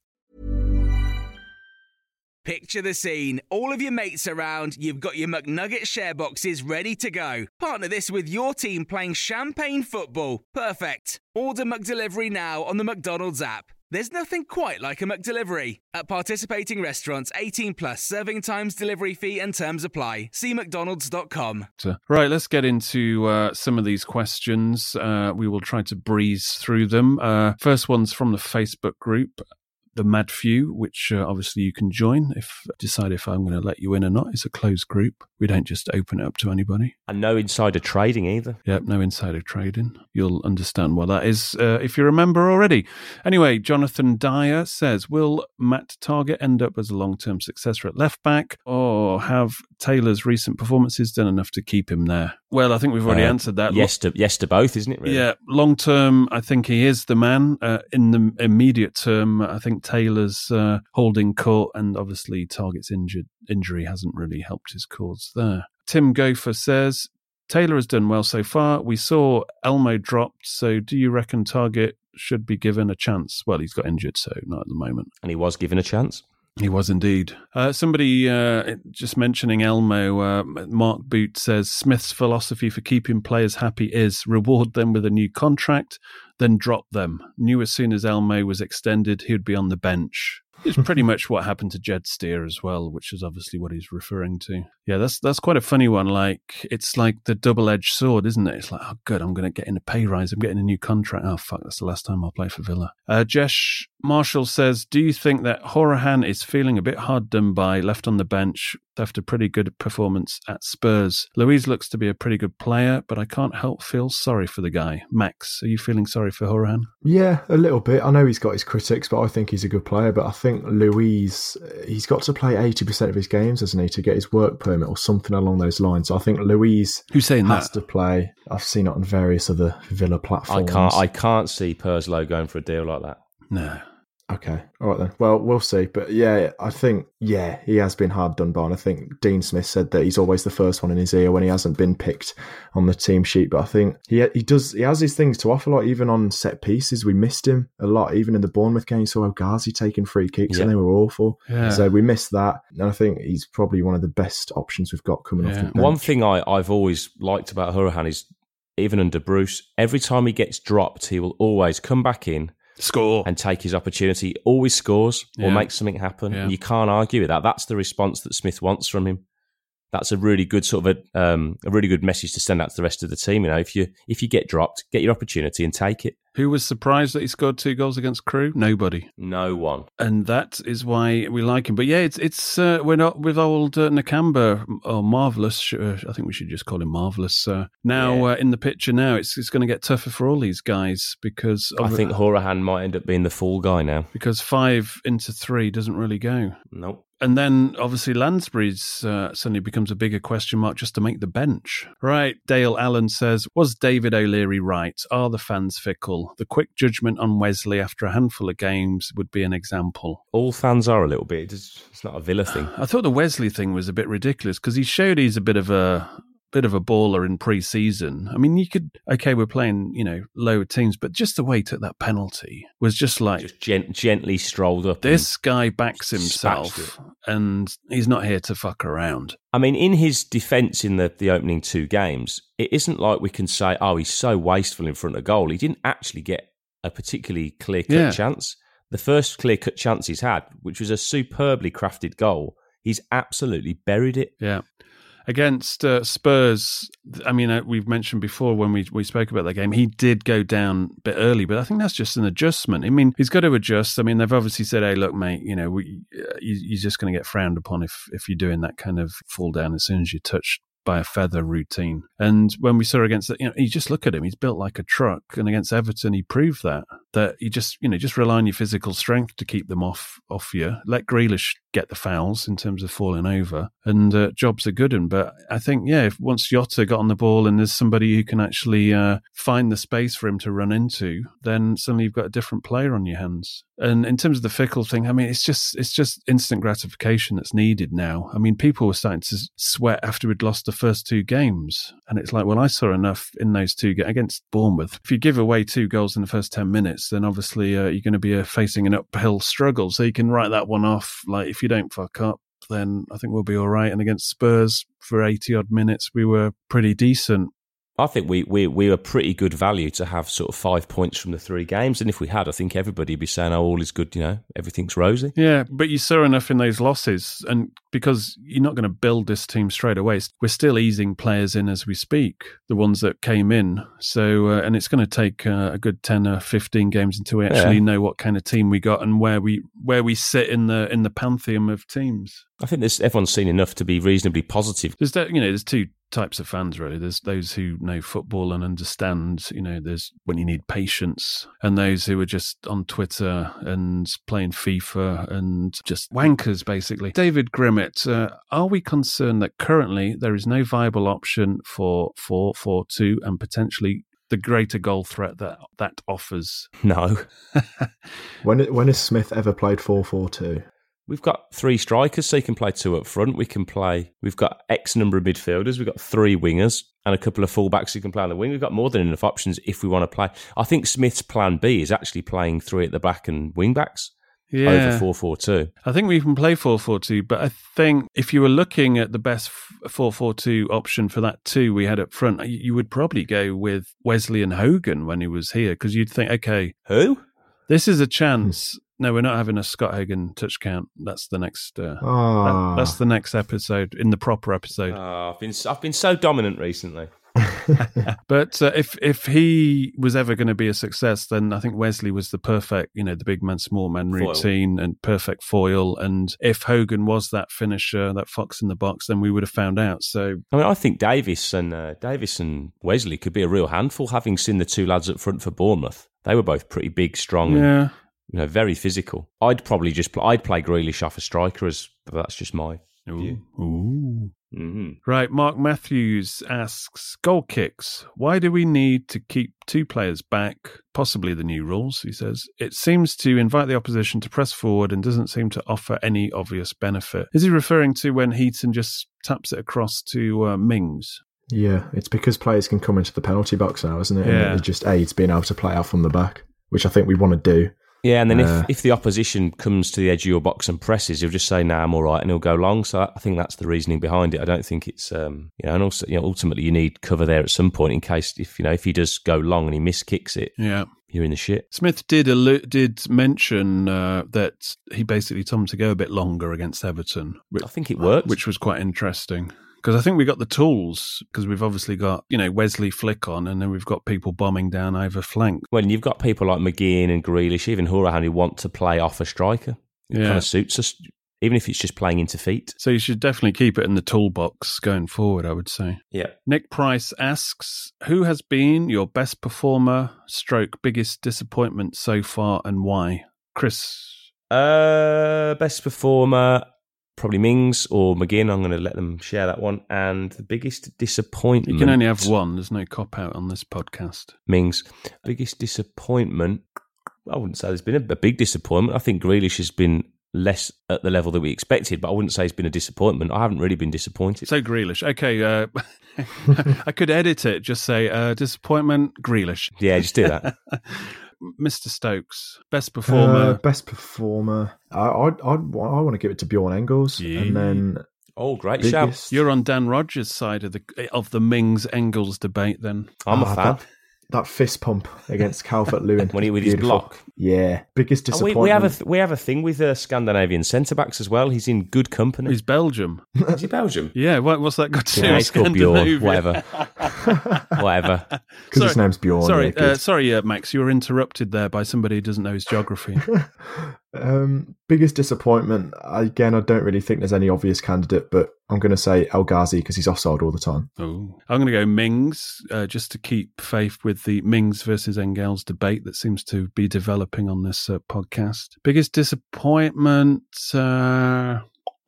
[SPEAKER 3] Picture the scene. All of your mates around, you've got your McNugget share boxes ready to go. Partner this with your team playing champagne football. Perfect. Order McDelivery now on the McDonald's app. There's nothing quite like a McDelivery. At participating restaurants, 18 plus, serving times, delivery fee and terms apply. See mcdonalds.com.
[SPEAKER 8] Right, let's get into some of these questions. We will try to breeze through them. First one's from the Facebook group, The Mad Few, which obviously you can join if decide if I'm going to let you in or not. It's a closed group. We don't just open it up to anybody.
[SPEAKER 10] And no insider trading either.
[SPEAKER 8] Yep, no insider trading. You'll understand what that is if you're a member already. Anyway, Jonathan Dyer says, will Matt Targett end up as a long-term successor at left-back, or have Taylor's recent performances done enough to keep him there? Well, I think we've already answered that.
[SPEAKER 10] Yes to both, isn't it, really?
[SPEAKER 8] Yeah, long-term, I think he is the man. In the immediate term, I think Taylor's holding court, and obviously Targett's injury hasn't really helped his cause there. Tim Gopher says, Taylor has done well so far. We saw Elmo dropped, so do you reckon Targett should be given a chance? Well, he's got injured, so not at the moment.
[SPEAKER 10] And he was given a chance.
[SPEAKER 8] He was indeed. Somebody just mentioning Elmo, Mark Boot says, Smith's philosophy for keeping players happy is reward them with a new contract, then drop them. Knew as soon as Elmo was extended, he would be on the bench. It's pretty much what happened to Jed Steer as well, which is obviously what he's referring to. Yeah, that's quite a funny one. Like, it's like the double-edged sword, isn't it? It's like, oh, good, I'm going to get in a pay rise. I'm getting a new contract. Oh, fuck, that's the last time I'll play for Villa. Jesh Marshall says, do you think that Horahan is feeling a bit hard done by, left on the bench after pretty good performance at Spurs? Louise looks to be a pretty good player, but I can't help feel sorry for the guy. Max, are you feeling sorry for Horahan?
[SPEAKER 9] Yeah, a little bit. I know he's got his critics, but I think he's a good player. But I think Louise, he's got to play 80% of his games, hasn't he, to get his work permit or something along those lines. So I think Louise has to play. I've seen it on various other Villa platforms.
[SPEAKER 10] I can't see Purslow going for a deal like that.
[SPEAKER 8] No.
[SPEAKER 9] Okay, all right then. Well, we'll see. But yeah, I think, he has been hard done by. And I think Dean Smith said that he's always the first one in his ear when he hasn't been picked on the team sheet. But I think he has his things to offer. Like, even on set pieces, we missed him a lot. Even in the Bournemouth game, you saw El Ghazi taking free kicks and they were awful. Yeah. So we missed that. And I think he's probably one of the best options we've got coming off the bench.
[SPEAKER 10] One thing I've always liked about Horahan is, even under Bruce, every time he gets dropped, he will always come back in,
[SPEAKER 8] score,
[SPEAKER 10] and take his opportunity. Always scores or makes something happen. And you can't argue with that. That's the response that Smith wants from him. That's a really good sort of a really good message to send out to the rest of the team. You know, if you get dropped, get your opportunity and take it.
[SPEAKER 8] Who was surprised that he scored 2 goals against Crewe? Nobody.
[SPEAKER 10] No one.
[SPEAKER 8] And that is why we like him. But yeah, it's we're not with old Nakamba, or Marvellous. I think we should just call him Marvellous. Now in the picture now, it's going to get tougher for all these guys because
[SPEAKER 10] I think Horahan might end up being the fall guy now.
[SPEAKER 8] Because 5 into 3 doesn't really go.
[SPEAKER 10] Nope.
[SPEAKER 8] And then, obviously, Lansbury's suddenly becomes a bigger question mark just to make the bench. Right, Dale Allen says, was David O'Leary right? Are the fans fickle? The quick judgment on Wesley after a handful of games would be an example.
[SPEAKER 10] All fans are a little bit. It's not a Villa thing.
[SPEAKER 8] I thought the Wesley thing was a bit ridiculous because he showed he's a bit of a baller in pre-season. I mean, we're playing, lower teams, but just the way he took that penalty was just like...
[SPEAKER 10] Just gently strolled up.
[SPEAKER 8] This guy backs himself, and he's not here to fuck around.
[SPEAKER 10] I mean, in his defence in the opening 2 games, it isn't like we can say, oh, he's so wasteful in front of goal. He didn't actually get a particularly clear-cut chance. The first clear-cut chance he's had, which was a superbly crafted goal, he's absolutely buried it.
[SPEAKER 8] Yeah. Against Spurs, I mean, we've mentioned before when we spoke about that game, he did go down a bit early, but I think that's just an adjustment. I mean, he's got to adjust. I mean, they've obviously said, hey, look, mate, you're just going to get frowned upon if you're doing that kind of fall down as soon as you touch by a feather routine. And when we saw against that, you just look at him, he's built like a truck. And against Everton, he proved that you just rely on your physical strength to keep them off you. Let Grealish get the fouls in terms of falling over, and jobs are good. But I think, if once Jota got on the ball and there's somebody who can actually find the space for him to run into, then suddenly you've got a different player on your hands. And in terms of the fickle thing, I mean, it's just instant gratification that's needed now. I mean, people were starting to sweat after we'd lost the first 2 games. And it's like, well, I saw enough in those 2 games against Bournemouth. If you give away 2 goals in the first 10 minutes, then obviously you're going to be facing an uphill struggle. So you can write that one off. Like, if you don't fuck up, then I think we'll be all right. And against Spurs for 80-odd minutes, we were pretty decent.
[SPEAKER 10] I think we were pretty good value to have sort of 5 points from the 3 games. And if we had, I think everybody would be saying, oh, all is good, everything's rosy.
[SPEAKER 8] Yeah, but you saw enough in those losses. And because you're not going to build this team straight away, we're still easing players in as we speak, the ones that came in. So, and it's going to take a good 10 or 15 games until we actually know what kind of team we got and where we sit in the pantheon of teams.
[SPEAKER 10] I think everyone's seen enough to be reasonably positive.
[SPEAKER 8] There's 2 types of fans, really. There's those who know football and understand, there's when you need patience, and those who are just on Twitter and playing FIFA and just wankers, basically. David Grimmett, are we concerned that currently there is no viable option for 4-4-2 and potentially the greater goal threat that offers?
[SPEAKER 10] No.
[SPEAKER 9] When has Smith ever played 4-4-2?
[SPEAKER 10] We've got 3 strikers, so you can play 2 up front. We've got X number of midfielders. We've got 3 wingers and a couple of fullbacks who can play on the wing. We've got more than enough options if we want to play. I think Smith's plan B is actually playing 3 at the back and wing backs over 4-4-2.
[SPEAKER 8] I think we can play 4-4-2, but I think if you were looking at the best 4-4-2 option for that 2 we had up front, you would probably go with Wesley and Hogan when he was here, because you'd think, okay,
[SPEAKER 10] who?
[SPEAKER 8] This is a chance. No, we're not having a Scott Hogan touch count. That's the next. That's the next episode, in the proper episode.
[SPEAKER 10] I've been so dominant recently.
[SPEAKER 8] But if he was ever going to be a success, then I think Wesley was the perfect, the big man, small man routine and perfect foil. And if Hogan was that finisher, that fox in the box, then we would have found out. So
[SPEAKER 10] I mean, I think Davis and Wesley could be a real handful. Having seen the 2 lads up front for Bournemouth, they were both pretty big, strong.
[SPEAKER 8] Yeah.
[SPEAKER 10] And, very physical. I'd probably I'd play Grealish off a striker, but that's just my view.
[SPEAKER 8] Ooh.
[SPEAKER 10] Mm-hmm.
[SPEAKER 8] Right, Mark Matthews asks, goal kicks. Why do we need to keep 2 players back? Possibly the new rules, he says. It seems to invite the opposition to press forward and doesn't seem to offer any obvious benefit. Is he referring to when Heaton just taps it across to Mings?
[SPEAKER 9] Yeah, it's because players can come into the penalty box now, isn't it?
[SPEAKER 8] Yeah.
[SPEAKER 9] And it just aids being able to play out from the back, which I think we want to do.
[SPEAKER 10] Yeah, and then if the opposition comes to the edge of your box and presses, he'll just say, "Nah, I'm all right," and he'll go long. So I think that's the reasoning behind it. I don't think it's, and also, ultimately you need cover there at some point in case if he does go long and he miskicks it.
[SPEAKER 8] Yeah.
[SPEAKER 10] You're in the shit.
[SPEAKER 8] Smith did mention that he basically told him to go a bit longer against Everton.
[SPEAKER 10] I think it worked.
[SPEAKER 8] Which was quite interesting. Because I think we got the tools, because we've obviously got, Wesley flick on, and then we've got people bombing down either flank.
[SPEAKER 10] Well, and you've got people like McGeehan and Grealish, even Hourihane, who want to play off a striker. It kind of suits us, even if it's just playing into feet.
[SPEAKER 8] So you should definitely keep it in the toolbox going forward, I would say.
[SPEAKER 10] Yeah.
[SPEAKER 8] Nick Price asks, who has been your best performer / biggest disappointment so far, and why? Chris?
[SPEAKER 10] Best performer... probably Mings or McGinn. I'm going to let them share that one. And the biggest disappointment...
[SPEAKER 8] You can only have one. There's no cop-out on this podcast.
[SPEAKER 10] Mings. Biggest disappointment... I wouldn't say there's been a big disappointment. I think Grealish has been less at the level that we expected, but I wouldn't say it's been a disappointment. I haven't really been disappointed.
[SPEAKER 8] So Grealish. Okay, I could edit it, just say disappointment, Grealish.
[SPEAKER 10] Yeah, just do that.
[SPEAKER 8] Mr. Stokes, best performer.
[SPEAKER 9] Best performer. I want to give it to Bjorn Engels, and then
[SPEAKER 10] great shout.
[SPEAKER 8] You're on Dan Rogers' side of the Mings Engels debate. Then
[SPEAKER 10] I'm a fan.
[SPEAKER 9] That fist pump against Calvert-Lewin
[SPEAKER 10] when he with his block.
[SPEAKER 9] Yeah, biggest disappointment.
[SPEAKER 10] We have a thing with Scandinavian centre backs as well. He's in good company.
[SPEAKER 8] He's Belgium.
[SPEAKER 10] Is he Belgium?
[SPEAKER 8] Yeah. What's that got to do with
[SPEAKER 10] Bjorn? Whatever.
[SPEAKER 9] Because his name's Bjorn.
[SPEAKER 8] Sorry, Max. You were interrupted there by somebody who doesn't know his geography.
[SPEAKER 9] Biggest disappointment. Again, I don't really think there's any obvious candidate, but I'm going to say El Ghazi because he's offside all the time.
[SPEAKER 8] Oh, I'm going to go Mings just to keep faith with the Mings versus Engels debate that seems to be developing on this podcast. Biggest disappointment. This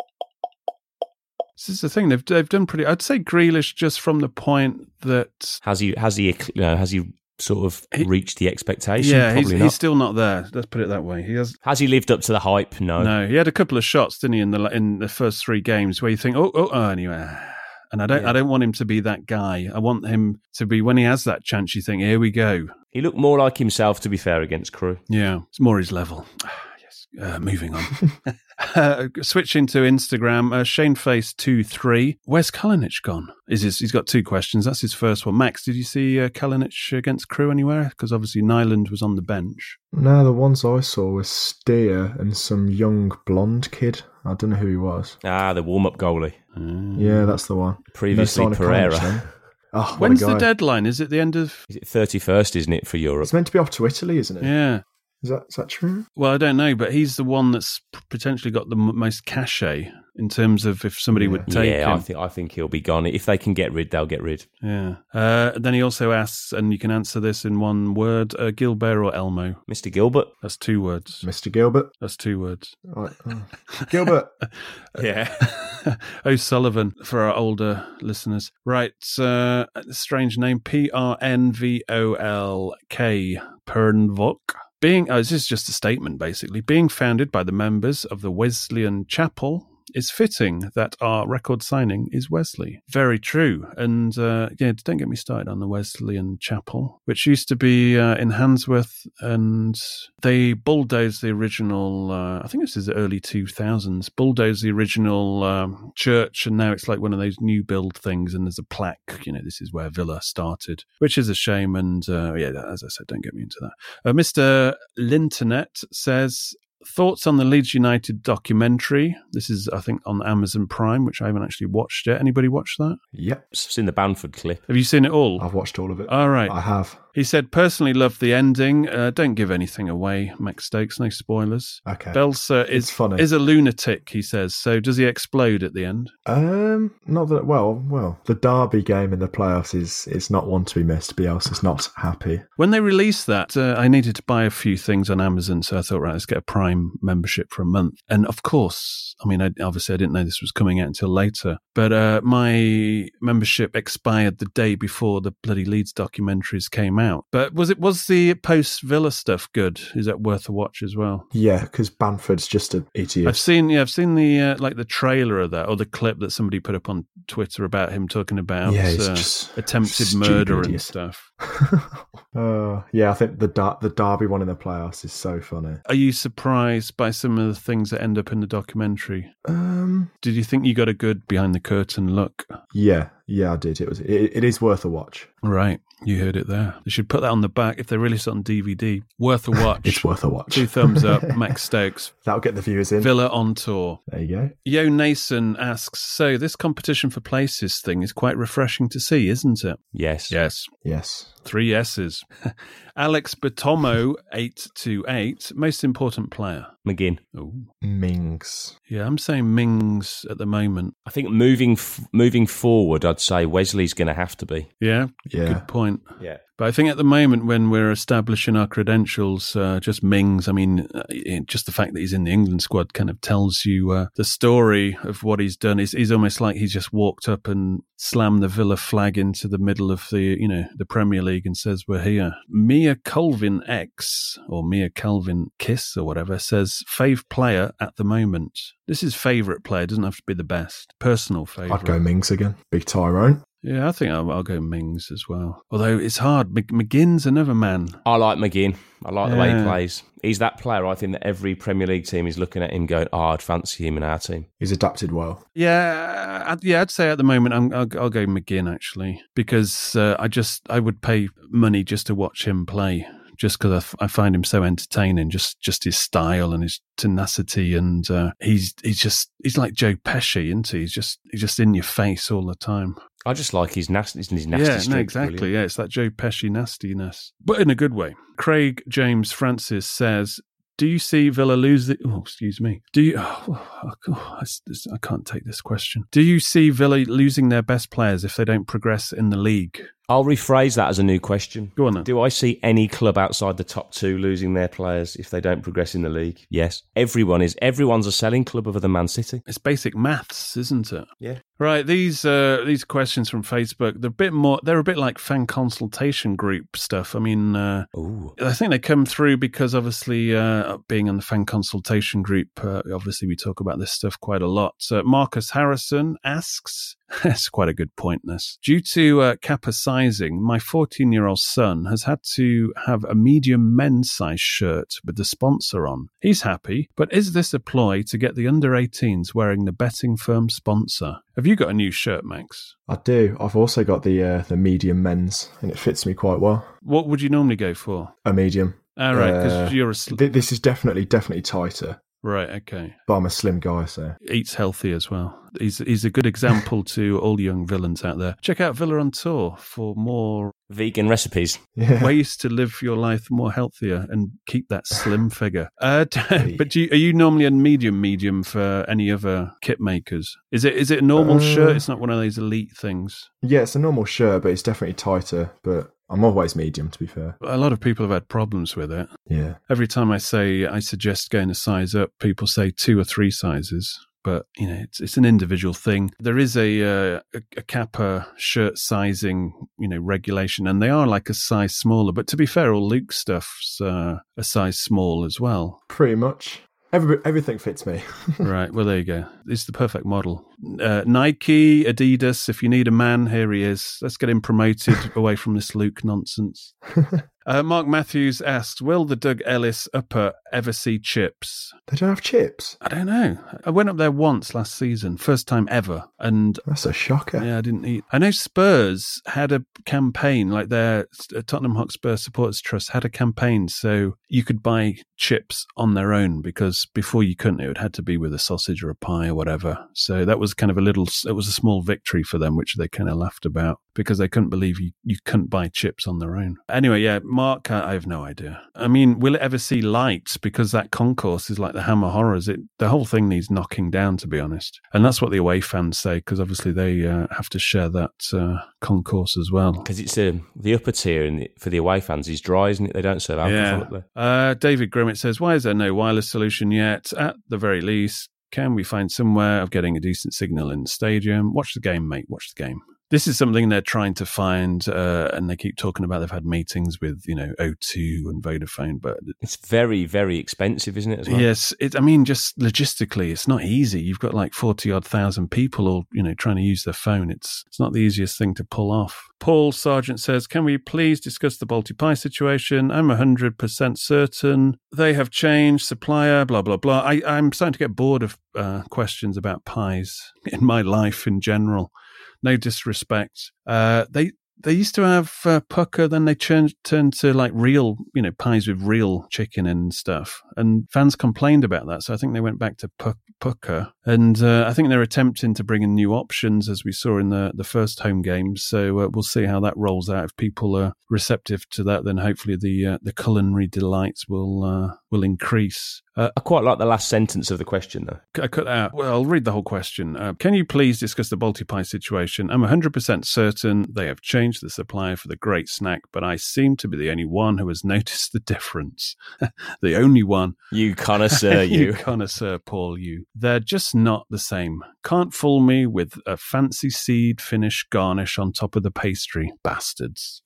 [SPEAKER 8] is the thing, they've done pretty. I'd say Grealish just from the point that
[SPEAKER 10] has he sort of reached the expectation?
[SPEAKER 8] Yeah,
[SPEAKER 10] Probably
[SPEAKER 8] he's still not there. Let's put it that way.
[SPEAKER 10] Has he lived up to the hype? No.
[SPEAKER 8] He had a couple of shots, didn't he, in the first 3 games where you think, anyway. And I don't want him to be that guy. I want him to be, when he has that chance, you think, here we go.
[SPEAKER 10] He looked more like himself, to be fair, against Crewe.
[SPEAKER 8] Yeah, it's more his level. Yes. Moving on. Switching to Instagram, Shaneface23. Where's Kalinic gone? He's got 2 questions. That's his first one. Max, did you see Kalinic against Crewe anywhere? Because obviously Nyland was on the bench.
[SPEAKER 9] No, the ones I saw were Steer and some young blonde kid. I don't know who he was.
[SPEAKER 10] The warm-up goalie.
[SPEAKER 9] Yeah, that's the one.
[SPEAKER 10] Previously Pereira.
[SPEAKER 8] When's the deadline? Is it the end of...
[SPEAKER 10] Is it 31st, isn't it, for Europe?
[SPEAKER 9] It's meant to be off to Italy, isn't it?
[SPEAKER 8] Yeah.
[SPEAKER 9] Is that true?
[SPEAKER 8] Well, I don't know, but he's the one that's potentially got the most cachet in terms of if somebody would take him.
[SPEAKER 10] I think he'll be gone. If they can get rid, they'll get rid.
[SPEAKER 8] Yeah. Then he also asks, and you can answer this in one word, Gilbert or Elmo?
[SPEAKER 10] Mr. Gilbert.
[SPEAKER 8] That's 2 words.
[SPEAKER 9] Mr. Gilbert.
[SPEAKER 8] That's 2 words.
[SPEAKER 9] Right. Gilbert.
[SPEAKER 8] Yeah. O'Sullivan for our older listeners. Right. Strange name. Prnvolk. Pernvok. This is just a statement, basically. Being founded by the members of the Wesleyan Chapel is fitting that our record signing is Wesley. Very true. And don't get me started on the Wesleyan Chapel, which used to be in Handsworth, and they bulldozed the original, I think this is the early 2000s, bulldozed the original church, and now it's like one of those new build things, and there's a plaque, this is where Villa started, which is a shame. And as I said, don't get me into that. Mr. Linternet says... Thoughts on the Leeds United documentary? This is, I think, on Amazon Prime, which I haven't actually watched yet. Anybody watched that?
[SPEAKER 9] Yep.
[SPEAKER 10] I've seen the Bamford clip.
[SPEAKER 8] Have you seen it all?
[SPEAKER 9] I've watched all of it.
[SPEAKER 8] All right.
[SPEAKER 9] I have.
[SPEAKER 8] He said, personally loved the ending. Don't give anything away, Max Stokes. No spoilers.
[SPEAKER 9] Okay.
[SPEAKER 8] Bielsa is a lunatic, he says. So does he explode at the end?
[SPEAKER 9] Not that. Well. The Derby game in the playoffs is not one to be missed. Bielsa's not happy.
[SPEAKER 8] When they released that, I needed to buy a few things on Amazon, so I thought, right, let's get a Prime membership for a month. And of course, I didn't know this was coming out until later, but my membership expired the day before the bloody Leeds documentaries came out. But was the post Villa stuff good? Is that worth a watch as well?
[SPEAKER 9] Yeah, because Bamford's just an idiot.
[SPEAKER 8] I've seen the the trailer of that, or the clip that somebody put up on Twitter about him talking about attempted murder and stuff.
[SPEAKER 9] I think the Derby one in the playoffs is so funny.
[SPEAKER 8] Are you surprised by some of the things that end up in the documentary? Did you think you got a good behind the curtain look?
[SPEAKER 9] Yeah, I did. It is worth a watch.
[SPEAKER 8] Right. You heard it there. They should put that on the back if they release it on DVD. Worth a watch.
[SPEAKER 9] It's worth a watch.
[SPEAKER 8] 2 thumbs up. Max Stokes.
[SPEAKER 9] That'll get the viewers in.
[SPEAKER 8] Villa on tour.
[SPEAKER 9] There you go.
[SPEAKER 8] Yo Nason asks, so this competition for places thing is quite refreshing to see, isn't it?
[SPEAKER 10] Yes.
[SPEAKER 8] 3 S's. Alex Batomo 828. Most important player.
[SPEAKER 10] McGinn.
[SPEAKER 8] Ooh.
[SPEAKER 9] Mings.
[SPEAKER 8] Yeah, I'm saying Mings at the moment.
[SPEAKER 10] I think moving forward, I'd say Wesley's going to have to be.
[SPEAKER 8] Yeah. Good point.
[SPEAKER 10] Yeah.
[SPEAKER 8] But I think at the moment when we're establishing our credentials, just Mings, I mean, just the fact that he's in the England squad kind of tells you the story of what he's done. He's almost like he's just walked up and slammed the Villa flag into the middle of the Premier League and says, we're here. Mia Colvin X, or Mia Calvin Kiss or whatever, says, fave player at the moment. This is favourite player, doesn't have to be the best. Personal favourite.
[SPEAKER 9] I'd go Mings again. Big Tyrone.
[SPEAKER 8] Yeah, I think I'll go Mings as well. Although it's hard. McGinn's another man.
[SPEAKER 10] I like McGinn. I like the way he plays. He's that player, I think, that every Premier League team is looking at him going, I'd fancy him in our team.
[SPEAKER 9] He's adapted well.
[SPEAKER 8] Yeah, I'd say at the moment I'll go McGinn, actually, because I would pay money just to watch him play. Just because I find him so entertaining, just his style and his tenacity, and he's like Joe Pesci, isn't he? He's just in your face all the time.
[SPEAKER 10] I just like his nasty streak.
[SPEAKER 8] Yeah, no, exactly. Brilliant. Yeah, it's that Joe Pesci nastiness, but in a good way. Craig James Francis says, do you see Villa losing? Oh, excuse me. Do you? I can't take this question. Do you see Villa losing their best players if they don't progress in the league?
[SPEAKER 10] I'll rephrase that as a new question.
[SPEAKER 8] Go on then.
[SPEAKER 10] Do I see any club outside the top two losing their players if they don't progress in the league? Yes. Everyone's a selling club other than Man City.
[SPEAKER 8] It's basic maths, isn't it?
[SPEAKER 10] Yeah.
[SPEAKER 8] Right, these questions from Facebook, they're a bit like fan consultation group stuff. I mean, I think they come through because obviously being on the fan consultation group, obviously we talk about this stuff quite a lot. Marcus Harrison asks, that's quite a good point, this. Due to Kappa sizing, my 14-year-old son has had to have a medium men's size shirt with the sponsor on. He's happy, but is this a ploy to get the under-18s wearing the betting firm sponsor? Have you got a new shirt, Max?
[SPEAKER 9] I do. I've also got the medium men's, and it fits me quite well.
[SPEAKER 8] What would you normally go for?
[SPEAKER 9] A medium.
[SPEAKER 8] All right, because you're
[SPEAKER 9] this is definitely tighter.
[SPEAKER 8] Right, okay.
[SPEAKER 9] But I'm a slim guy, so...
[SPEAKER 8] Eats healthy as well. He's a good example to all young villains out there. Check out Villa on Tour for more...
[SPEAKER 10] vegan recipes.
[SPEAKER 8] Yeah. Ways to live your life more healthier and keep that slim figure. But are you normally a medium for any other kit makers? Is it a normal shirt? It's not one of those elite things?
[SPEAKER 9] Yeah, it's a normal shirt, but it's definitely tighter, but... I'm always medium, to be fair.
[SPEAKER 8] A lot of people have had problems with it.
[SPEAKER 9] Yeah.
[SPEAKER 8] Every time I suggest going a size up, people say 2 or 3 sizes. But, it's an individual thing. There is a Kappa shirt sizing, regulation, and they are like a size smaller. But to be fair, all Luke's stuff's a size small as well.
[SPEAKER 9] Pretty much. Everything fits me.
[SPEAKER 8] Right, well, there you go. It's the perfect model. Nike, Adidas, if you need a man, here he is. Let's get him promoted away from this Luke nonsense. Mark Matthews asked, will the Doug Ellis upper ever see chips?
[SPEAKER 9] They don't have chips?
[SPEAKER 8] I don't know. I went up there once last season, first time ever. And
[SPEAKER 9] that's a shocker.
[SPEAKER 8] Yeah, I didn't eat. I know Spurs had a campaign, like their Tottenham Hotspur Supporters Trust had a campaign so you could buy chips on their own, because before you couldn't. It had to be with a sausage or a pie or whatever. So that was kind of it was a small victory for them, which they kind of laughed about, because they couldn't believe you couldn't buy chips on their own. Anyway, yeah, Mark, I have no idea. I mean, will it ever see lights? Because that concourse is like the Hammer Horrors. The whole thing needs knocking down, to be honest. And that's what the away fans say, because obviously they have to share that concourse as well.
[SPEAKER 10] Because it's the upper tier, and for the away fans is dry, isn't it? They don't serve alcohol up
[SPEAKER 8] there. David Grimmett says, why is there no wireless solution yet? At the very least, can we find somewhere of getting a decent signal in the stadium? Watch the game, mate. Watch the game. This is something they're trying to find, and they keep talking about they've had meetings with, O2 and Vodafone, but...
[SPEAKER 10] It's very, very expensive, isn't it, as well?
[SPEAKER 8] Yes. Just logistically, it's not easy. You've got like 40-odd thousand people all, trying to use their phone. It's not the easiest thing to pull off. Paul Sargent says, can we please discuss the Balti Pie situation? I'm 100% certain they have changed supplier, blah, blah, blah. I'm starting to get bored of questions about pies in my life in general. No disrespect. They used to have pucker, then they turned to like real, pies with real chicken and stuff. And fans complained about that, so I think they went back to pucker. And I think they're attempting to bring in new options, as we saw in the first home games. So we'll see how that rolls out. If people are receptive to that, then hopefully the culinary delights will increase.
[SPEAKER 10] I quite like the last sentence of the question, though.
[SPEAKER 8] I cut out. Well, I'll read the whole question. Can you please discuss the Balti Pie situation? I'm 100% certain they have changed changed the supplier for the great snack, but I seem to be the only one who has noticed the difference. The only one.
[SPEAKER 10] You connoisseur, you.
[SPEAKER 8] You connoisseur, Paul, you. They're just not the same. Can't fool me with a fancy seed finish garnish on top of the pastry. Bastards.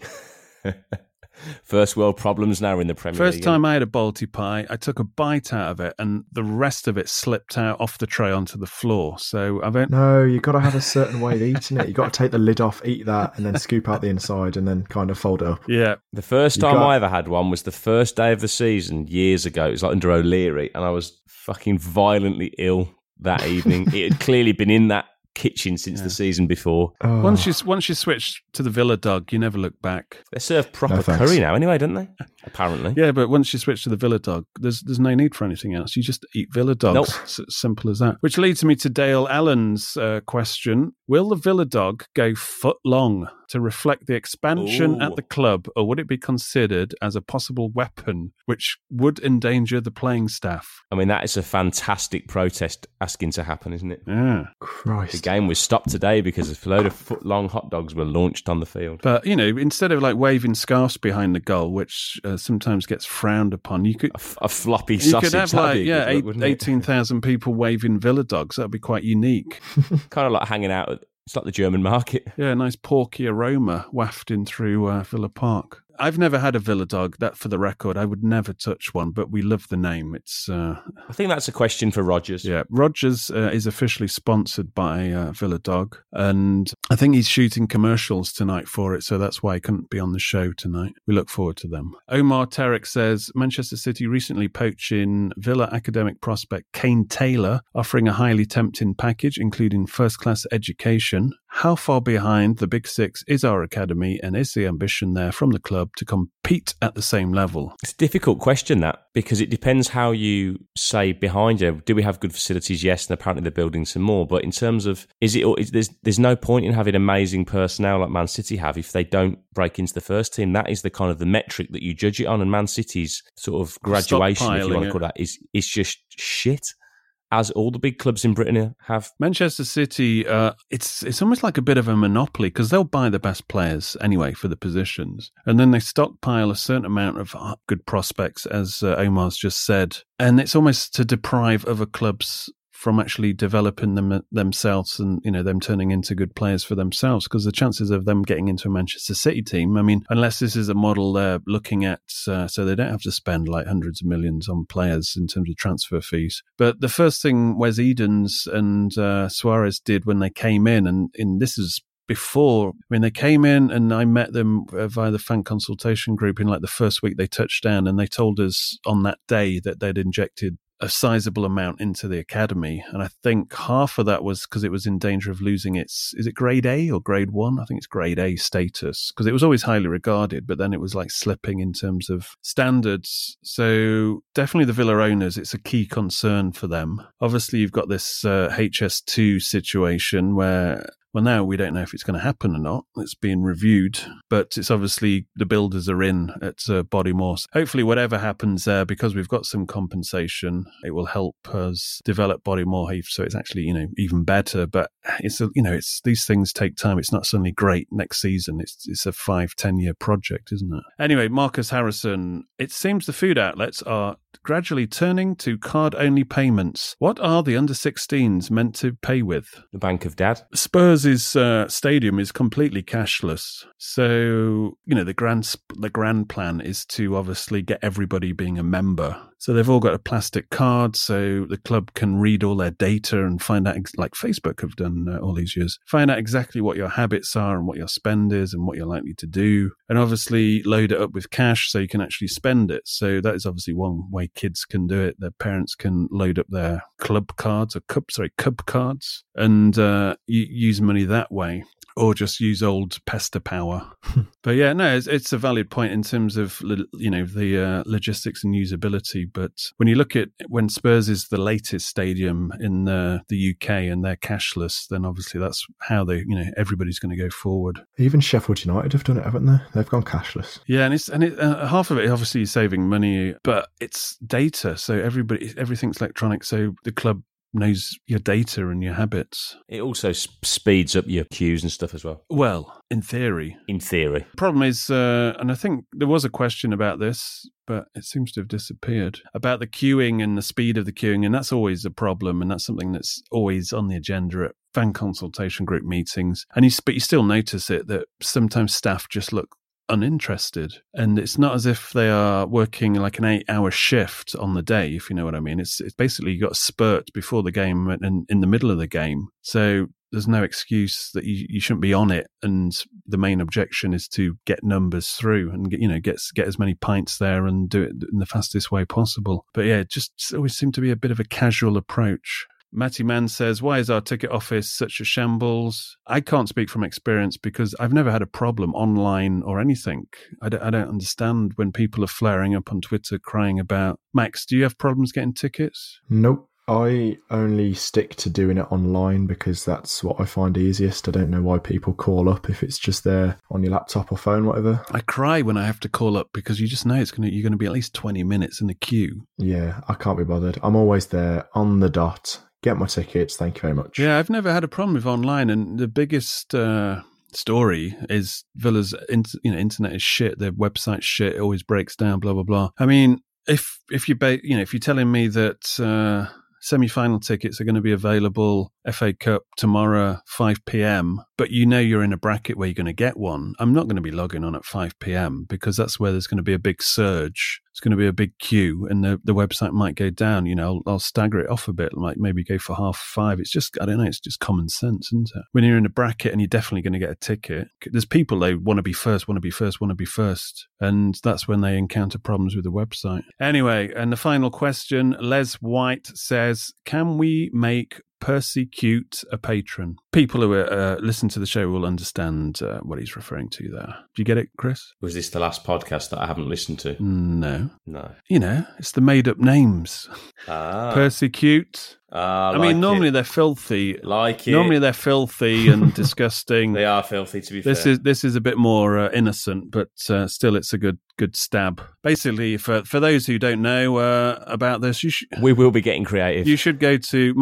[SPEAKER 10] First world problems now in the Premier League.
[SPEAKER 8] First time I had a Balti pie, I took a bite out of it and the rest of it slipped out off the tray onto the floor. So I went...
[SPEAKER 9] No, you've got to have a certain way of eating it. You've got to take the lid off, eat that, and then scoop out the inside and then kind of fold it up.
[SPEAKER 8] Yeah.
[SPEAKER 10] The first time I ever had one was the first day of the season years ago. It was like under O'Leary and I was fucking violently ill that evening. It had clearly been in that kitchen since the season before.
[SPEAKER 8] Oh. Once you switch to the Villa Dog, you never look back.
[SPEAKER 10] They serve proper curry now anyway, don't they? Apparently.
[SPEAKER 8] Yeah, but once you switch to the Villa Dog, there's no need for anything else. You just eat Villa Dogs.
[SPEAKER 10] Nope.
[SPEAKER 8] It's as simple as that. Which leads me to Dale Allen's question. Will the Villa Dog go foot long to reflect the expansion at the club, or would it be considered as a possible weapon which would endanger the playing staff?
[SPEAKER 10] I mean, that is a fantastic protest asking to happen, isn't it?
[SPEAKER 8] Yeah.
[SPEAKER 9] Christ.
[SPEAKER 10] The game was stopped today because a load of foot-long hot dogs were launched on the field.
[SPEAKER 8] But, you know, instead of like waving scarves behind the goal, which sometimes gets frowned upon, you could...
[SPEAKER 10] A floppy sausage.
[SPEAKER 8] You could have 18,000 people waving Villa Dogs. That would be quite unique.
[SPEAKER 10] Kind of like hanging out at... It's like the German market.
[SPEAKER 8] Yeah, a nice porky aroma wafting through Villa Park. I've never had a Villa Dog. That, for the record, I would never touch one, but we love the name. It's.
[SPEAKER 10] I think that's a question for Rogers.
[SPEAKER 8] Yeah, Rogers is officially sponsored by Villa Dog, and I think he's shooting commercials tonight for it, so that's why he couldn't be on the show tonight. We look forward to them. Omar Tarek says, Manchester City recently poaching Villa academic prospect Kane Taylor, offering a highly tempting package, including first-class education. How far behind the Big Six is our academy, and is the ambition there from the club to compete at the same level?
[SPEAKER 10] It's a difficult question, that, because it depends how you say behind you. Do we have good facilities? Yes, and apparently they're building some more. But in terms of, there's no point in having amazing personnel like Man City have if they don't break into the first team. That is the kind of the metric that you judge it on, and Man City's sort of graduation, if you want to call that, is just shit. As all the big clubs in Britain have.
[SPEAKER 8] Manchester City, it's almost like a bit of a monopoly because they'll buy the best players anyway for the positions. And then they stockpile a certain amount of good prospects, as Omar's just said. And it's almost to deprive other clubs from actually developing them themselves and, you know, them turning into good players for themselves, because the chances of them getting into a Manchester City team, I mean, unless this is a model they're looking at so they don't have to spend like hundreds of millions on players in terms of transfer fees. But the first thing Wes Edens and Suarez did when they came in, and this is before, I mean, they came in and I met them via the fan consultation group in like the first week they touched down, and they told us on that day that they'd injected a sizable amount into the academy, and I think half of that was because it was in danger of losing its, is it grade A or grade 1? I think it's grade A status, because it was always highly regarded, but then it was like slipping in terms of standards. So definitely the Villa owners, it's a key concern for them. Obviously you've got this HS2 situation where, well, now we don't know if it's going to happen or not. It's being reviewed, but it's obviously the builders are in at Bodymore. Hopefully whatever happens there, because we've got some compensation, it will help us develop Bodymore Heath so it's actually, you know, even better. But it's these things take time. It's not suddenly great next season. It's a 5-10 year project, isn't it? Anyway, Marcus Harrison, it seems the food outlets are gradually turning to card-only payments. What are the under-16s meant to pay with?
[SPEAKER 10] The Bank of Dad.
[SPEAKER 8] Spurs' stadium is completely cashless. So, you know, the grand plan is to obviously get everybody being a member. So they've all got a plastic card, so the club can read all their data and find out, like Facebook have done all these years, find out exactly what your habits are and what your spend is and what you're likely to do. And obviously load it up with cash so you can actually spend it. So that is obviously one way kids can do it. Their parents can load up their club cards or cub cards and use money that way. Or just use old Pesta Power. But yeah, no, it's a valid point in terms of, you know, the logistics and usability. But when you look at when Spurs is the latest stadium in the UK and they're cashless, then obviously that's how they, you know, everybody's going to go forward.
[SPEAKER 9] Even Sheffield United have done it, haven't they? They've gone cashless.
[SPEAKER 8] Yeah, and half of it obviously is saving money, but it's data, so everything's electronic. So the club knows your data and your habits.
[SPEAKER 10] It also speeds up your queues and stuff as well.
[SPEAKER 8] Well, in theory.
[SPEAKER 10] In theory.
[SPEAKER 8] Problem is, and I think there was a question about this, but it seems to have disappeared, about the queuing and the speed of the queuing, and that's always a problem, and that's something that's always on the agenda at fan consultation group meetings. But you still notice it, that sometimes staff just look uninterested, and it's not as if they are working like an 8-hour shift on the day, if you know what I mean. It's basically you got a spurt before the game and in the middle of the game, so there's no excuse that you shouldn't be on it. And the main objection is to get numbers through and get as many pints there and do it in the fastest way possible. But yeah, it just always seemed to be a bit of a casual approach. Matty Mann says, why is our ticket office such a shambles? I can't speak from experience because I've never had a problem online or anything. I don't understand when people are flaring up on Twitter crying about, Max, do you have problems getting tickets?
[SPEAKER 9] Nope. I only stick to doing it online because that's what I find easiest. I don't know why people call up if it's just there on your laptop or phone, whatever.
[SPEAKER 8] I cry when I have to call up because you just know you're going to be at least 20 minutes in the queue.
[SPEAKER 9] Yeah, I can't be bothered. I'm always there on the dot. Get my tickets. Thank you very much.
[SPEAKER 8] Yeah, I've never had a problem with online, and the biggest story is Villa's internet is shit, their website's shit, it always breaks down, blah blah blah. I mean, if you're telling me that semi-final tickets are going to be available FA Cup tomorrow 5 p.m, but you're in a bracket where you're going to get one, I'm not going to be logging on at 5 p.m. because that's where there's going to be a big surge. It's going to be a big queue and the website might go down. I'll stagger it off a bit, like maybe go for 5:30. It's just, I don't know, it's just common sense, isn't it? When you're in a bracket and you're definitely going to get a ticket, there's people, they want to be first. And that's when they encounter problems with the website. Anyway, and the final question, Les White says, can we make Percy Cute a patron? People who listen to the show will understand what he's referring to there. Do you get it, Chris?
[SPEAKER 10] Was this the last podcast that I haven't listened to?
[SPEAKER 8] No.
[SPEAKER 10] No.
[SPEAKER 8] It's the made-up names. Percy Cute. I mean, normally they're filthy. Normally they're filthy and disgusting.
[SPEAKER 10] They are filthy, to be fair.
[SPEAKER 8] This is a bit more innocent, but still, it's a good stab. Basically, for those who don't know about this,
[SPEAKER 10] we will be getting creative.
[SPEAKER 8] You should go to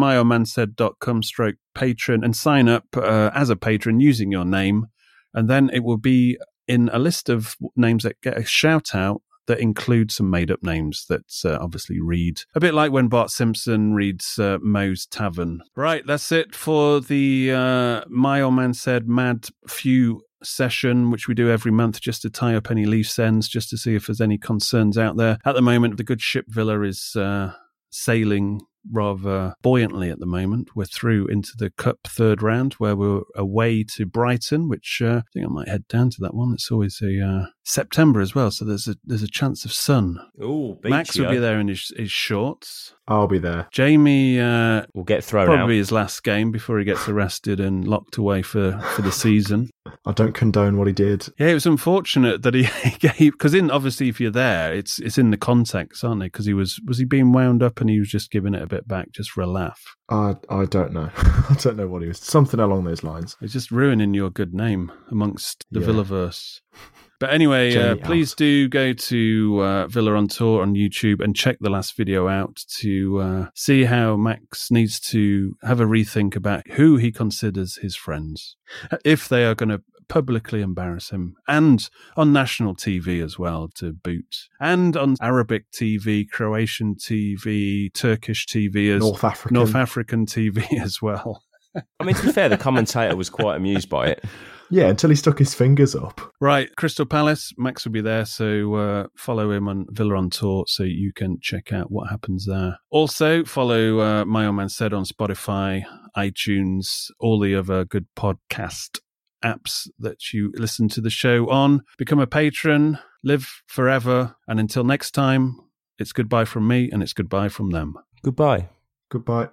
[SPEAKER 8] myomansaid.com/patron and sign up as a patron using your name, and then it will be in a list of names that get a shout out that include some made-up names that obviously read a bit like when Bart Simpson reads Moe's Tavern. Right, that's it for the My Old Man Said Mad Few session, which we do every month just to tie up any loose ends, just to see if there's any concerns out there. At the moment, the good ship Villa is sailing rather buoyantly at the moment. We're through into the Cup third round where we're away to Brighton, which I think I might head down to that one. It's always a September as well, so there's a chance of sun.
[SPEAKER 10] Ooh,
[SPEAKER 8] Max will be there in his shorts.
[SPEAKER 9] I'll be there.
[SPEAKER 8] Jamie
[SPEAKER 10] will get thrown
[SPEAKER 8] probably
[SPEAKER 10] out.
[SPEAKER 8] His last game before he gets arrested and locked away for the season.
[SPEAKER 9] I don't condone what he did.
[SPEAKER 8] Yeah, it was unfortunate that he gave, because obviously if you're there, it's in the context, aren't they? Because was he being wound up and he was just giving it a bit back just for a laugh?
[SPEAKER 9] I don't know. I don't know what he was. Something along those lines.
[SPEAKER 8] It's just ruining your good name amongst the Villaverse. But anyway, please do go to Villa on Tour on YouTube and check the last video out to see how Max needs to have a rethink about who he considers his friends, if they are going to publicly embarrass him, and on national TV as well to boot, and on Arabic TV, Croatian TV, Turkish TV,
[SPEAKER 9] North
[SPEAKER 8] African TV as well.
[SPEAKER 10] I mean, to be fair, the commentator was quite amused by it.
[SPEAKER 9] Yeah, until he stuck his fingers up.
[SPEAKER 8] Right, Crystal Palace, Max will be there, so follow him on Villa on Tour so you can check out what happens there. Also, follow My Old Man Said on Spotify, iTunes, all the other good podcast apps that you listen to the show on. Become a patron, live forever, and until next time, it's goodbye from me and it's goodbye from them.
[SPEAKER 10] Goodbye.
[SPEAKER 9] Goodbye.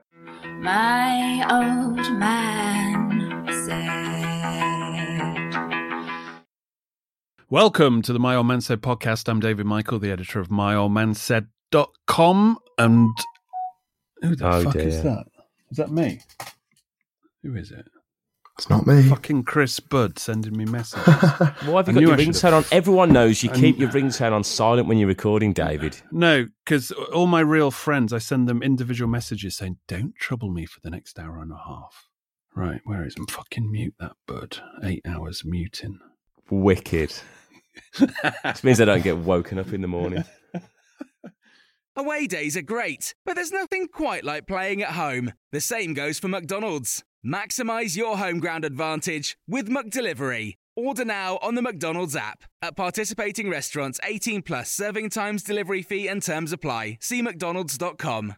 [SPEAKER 14] My old man said.
[SPEAKER 8] Welcome to the My Old Man Said podcast. I'm David Michael, the editor of myoldmansaid.com. And who the fuck is that? Is that me? Who is it?
[SPEAKER 9] It's not me.
[SPEAKER 8] Fucking Chris Budd sending me messages.
[SPEAKER 10] Why have you got your ringtone on? Everyone knows you keep your ringtone on silent when you're recording, David.
[SPEAKER 8] No, because all my real friends, I send them individual messages saying, don't trouble me for the next hour and a half. Right, where is him? Fucking mute that Bud. 8 hours muting.
[SPEAKER 10] Wicked. This means I don't get woken up in the morning.
[SPEAKER 3] Away days are great, but there's nothing quite like playing at home. The same goes for McDonald's. Maximise your home ground advantage with McDelivery. Order now on the McDonald's app. At participating restaurants, 18 plus serving times, delivery fee and terms apply. See mcdonalds.com.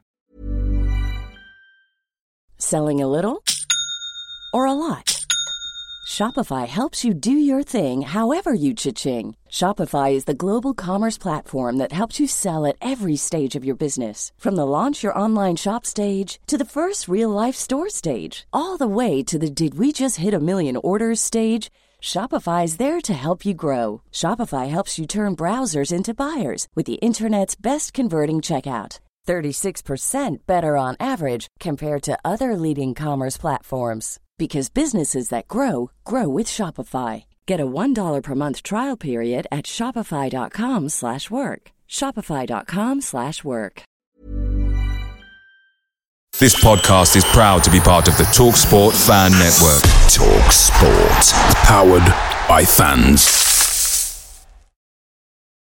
[SPEAKER 15] Selling a little or a lot? Shopify helps you do your thing however you cha-ching. Shopify is the global commerce platform that helps you sell at every stage of your business. From the launch your online shop stage to the first real-life store stage, all the way to the did we just hit a million orders stage. Shopify is there to help you grow. Shopify helps you turn browsers into buyers with the internet's best converting checkout. 36% better on average compared to other leading commerce platforms. Because businesses that grow, grow with Shopify. Get a $1 per month trial period at shopify.com/work. Shopify.com/work.
[SPEAKER 1] This podcast is proud to be part of the TalkSport Fan Network. TalkSport. Powered by fans.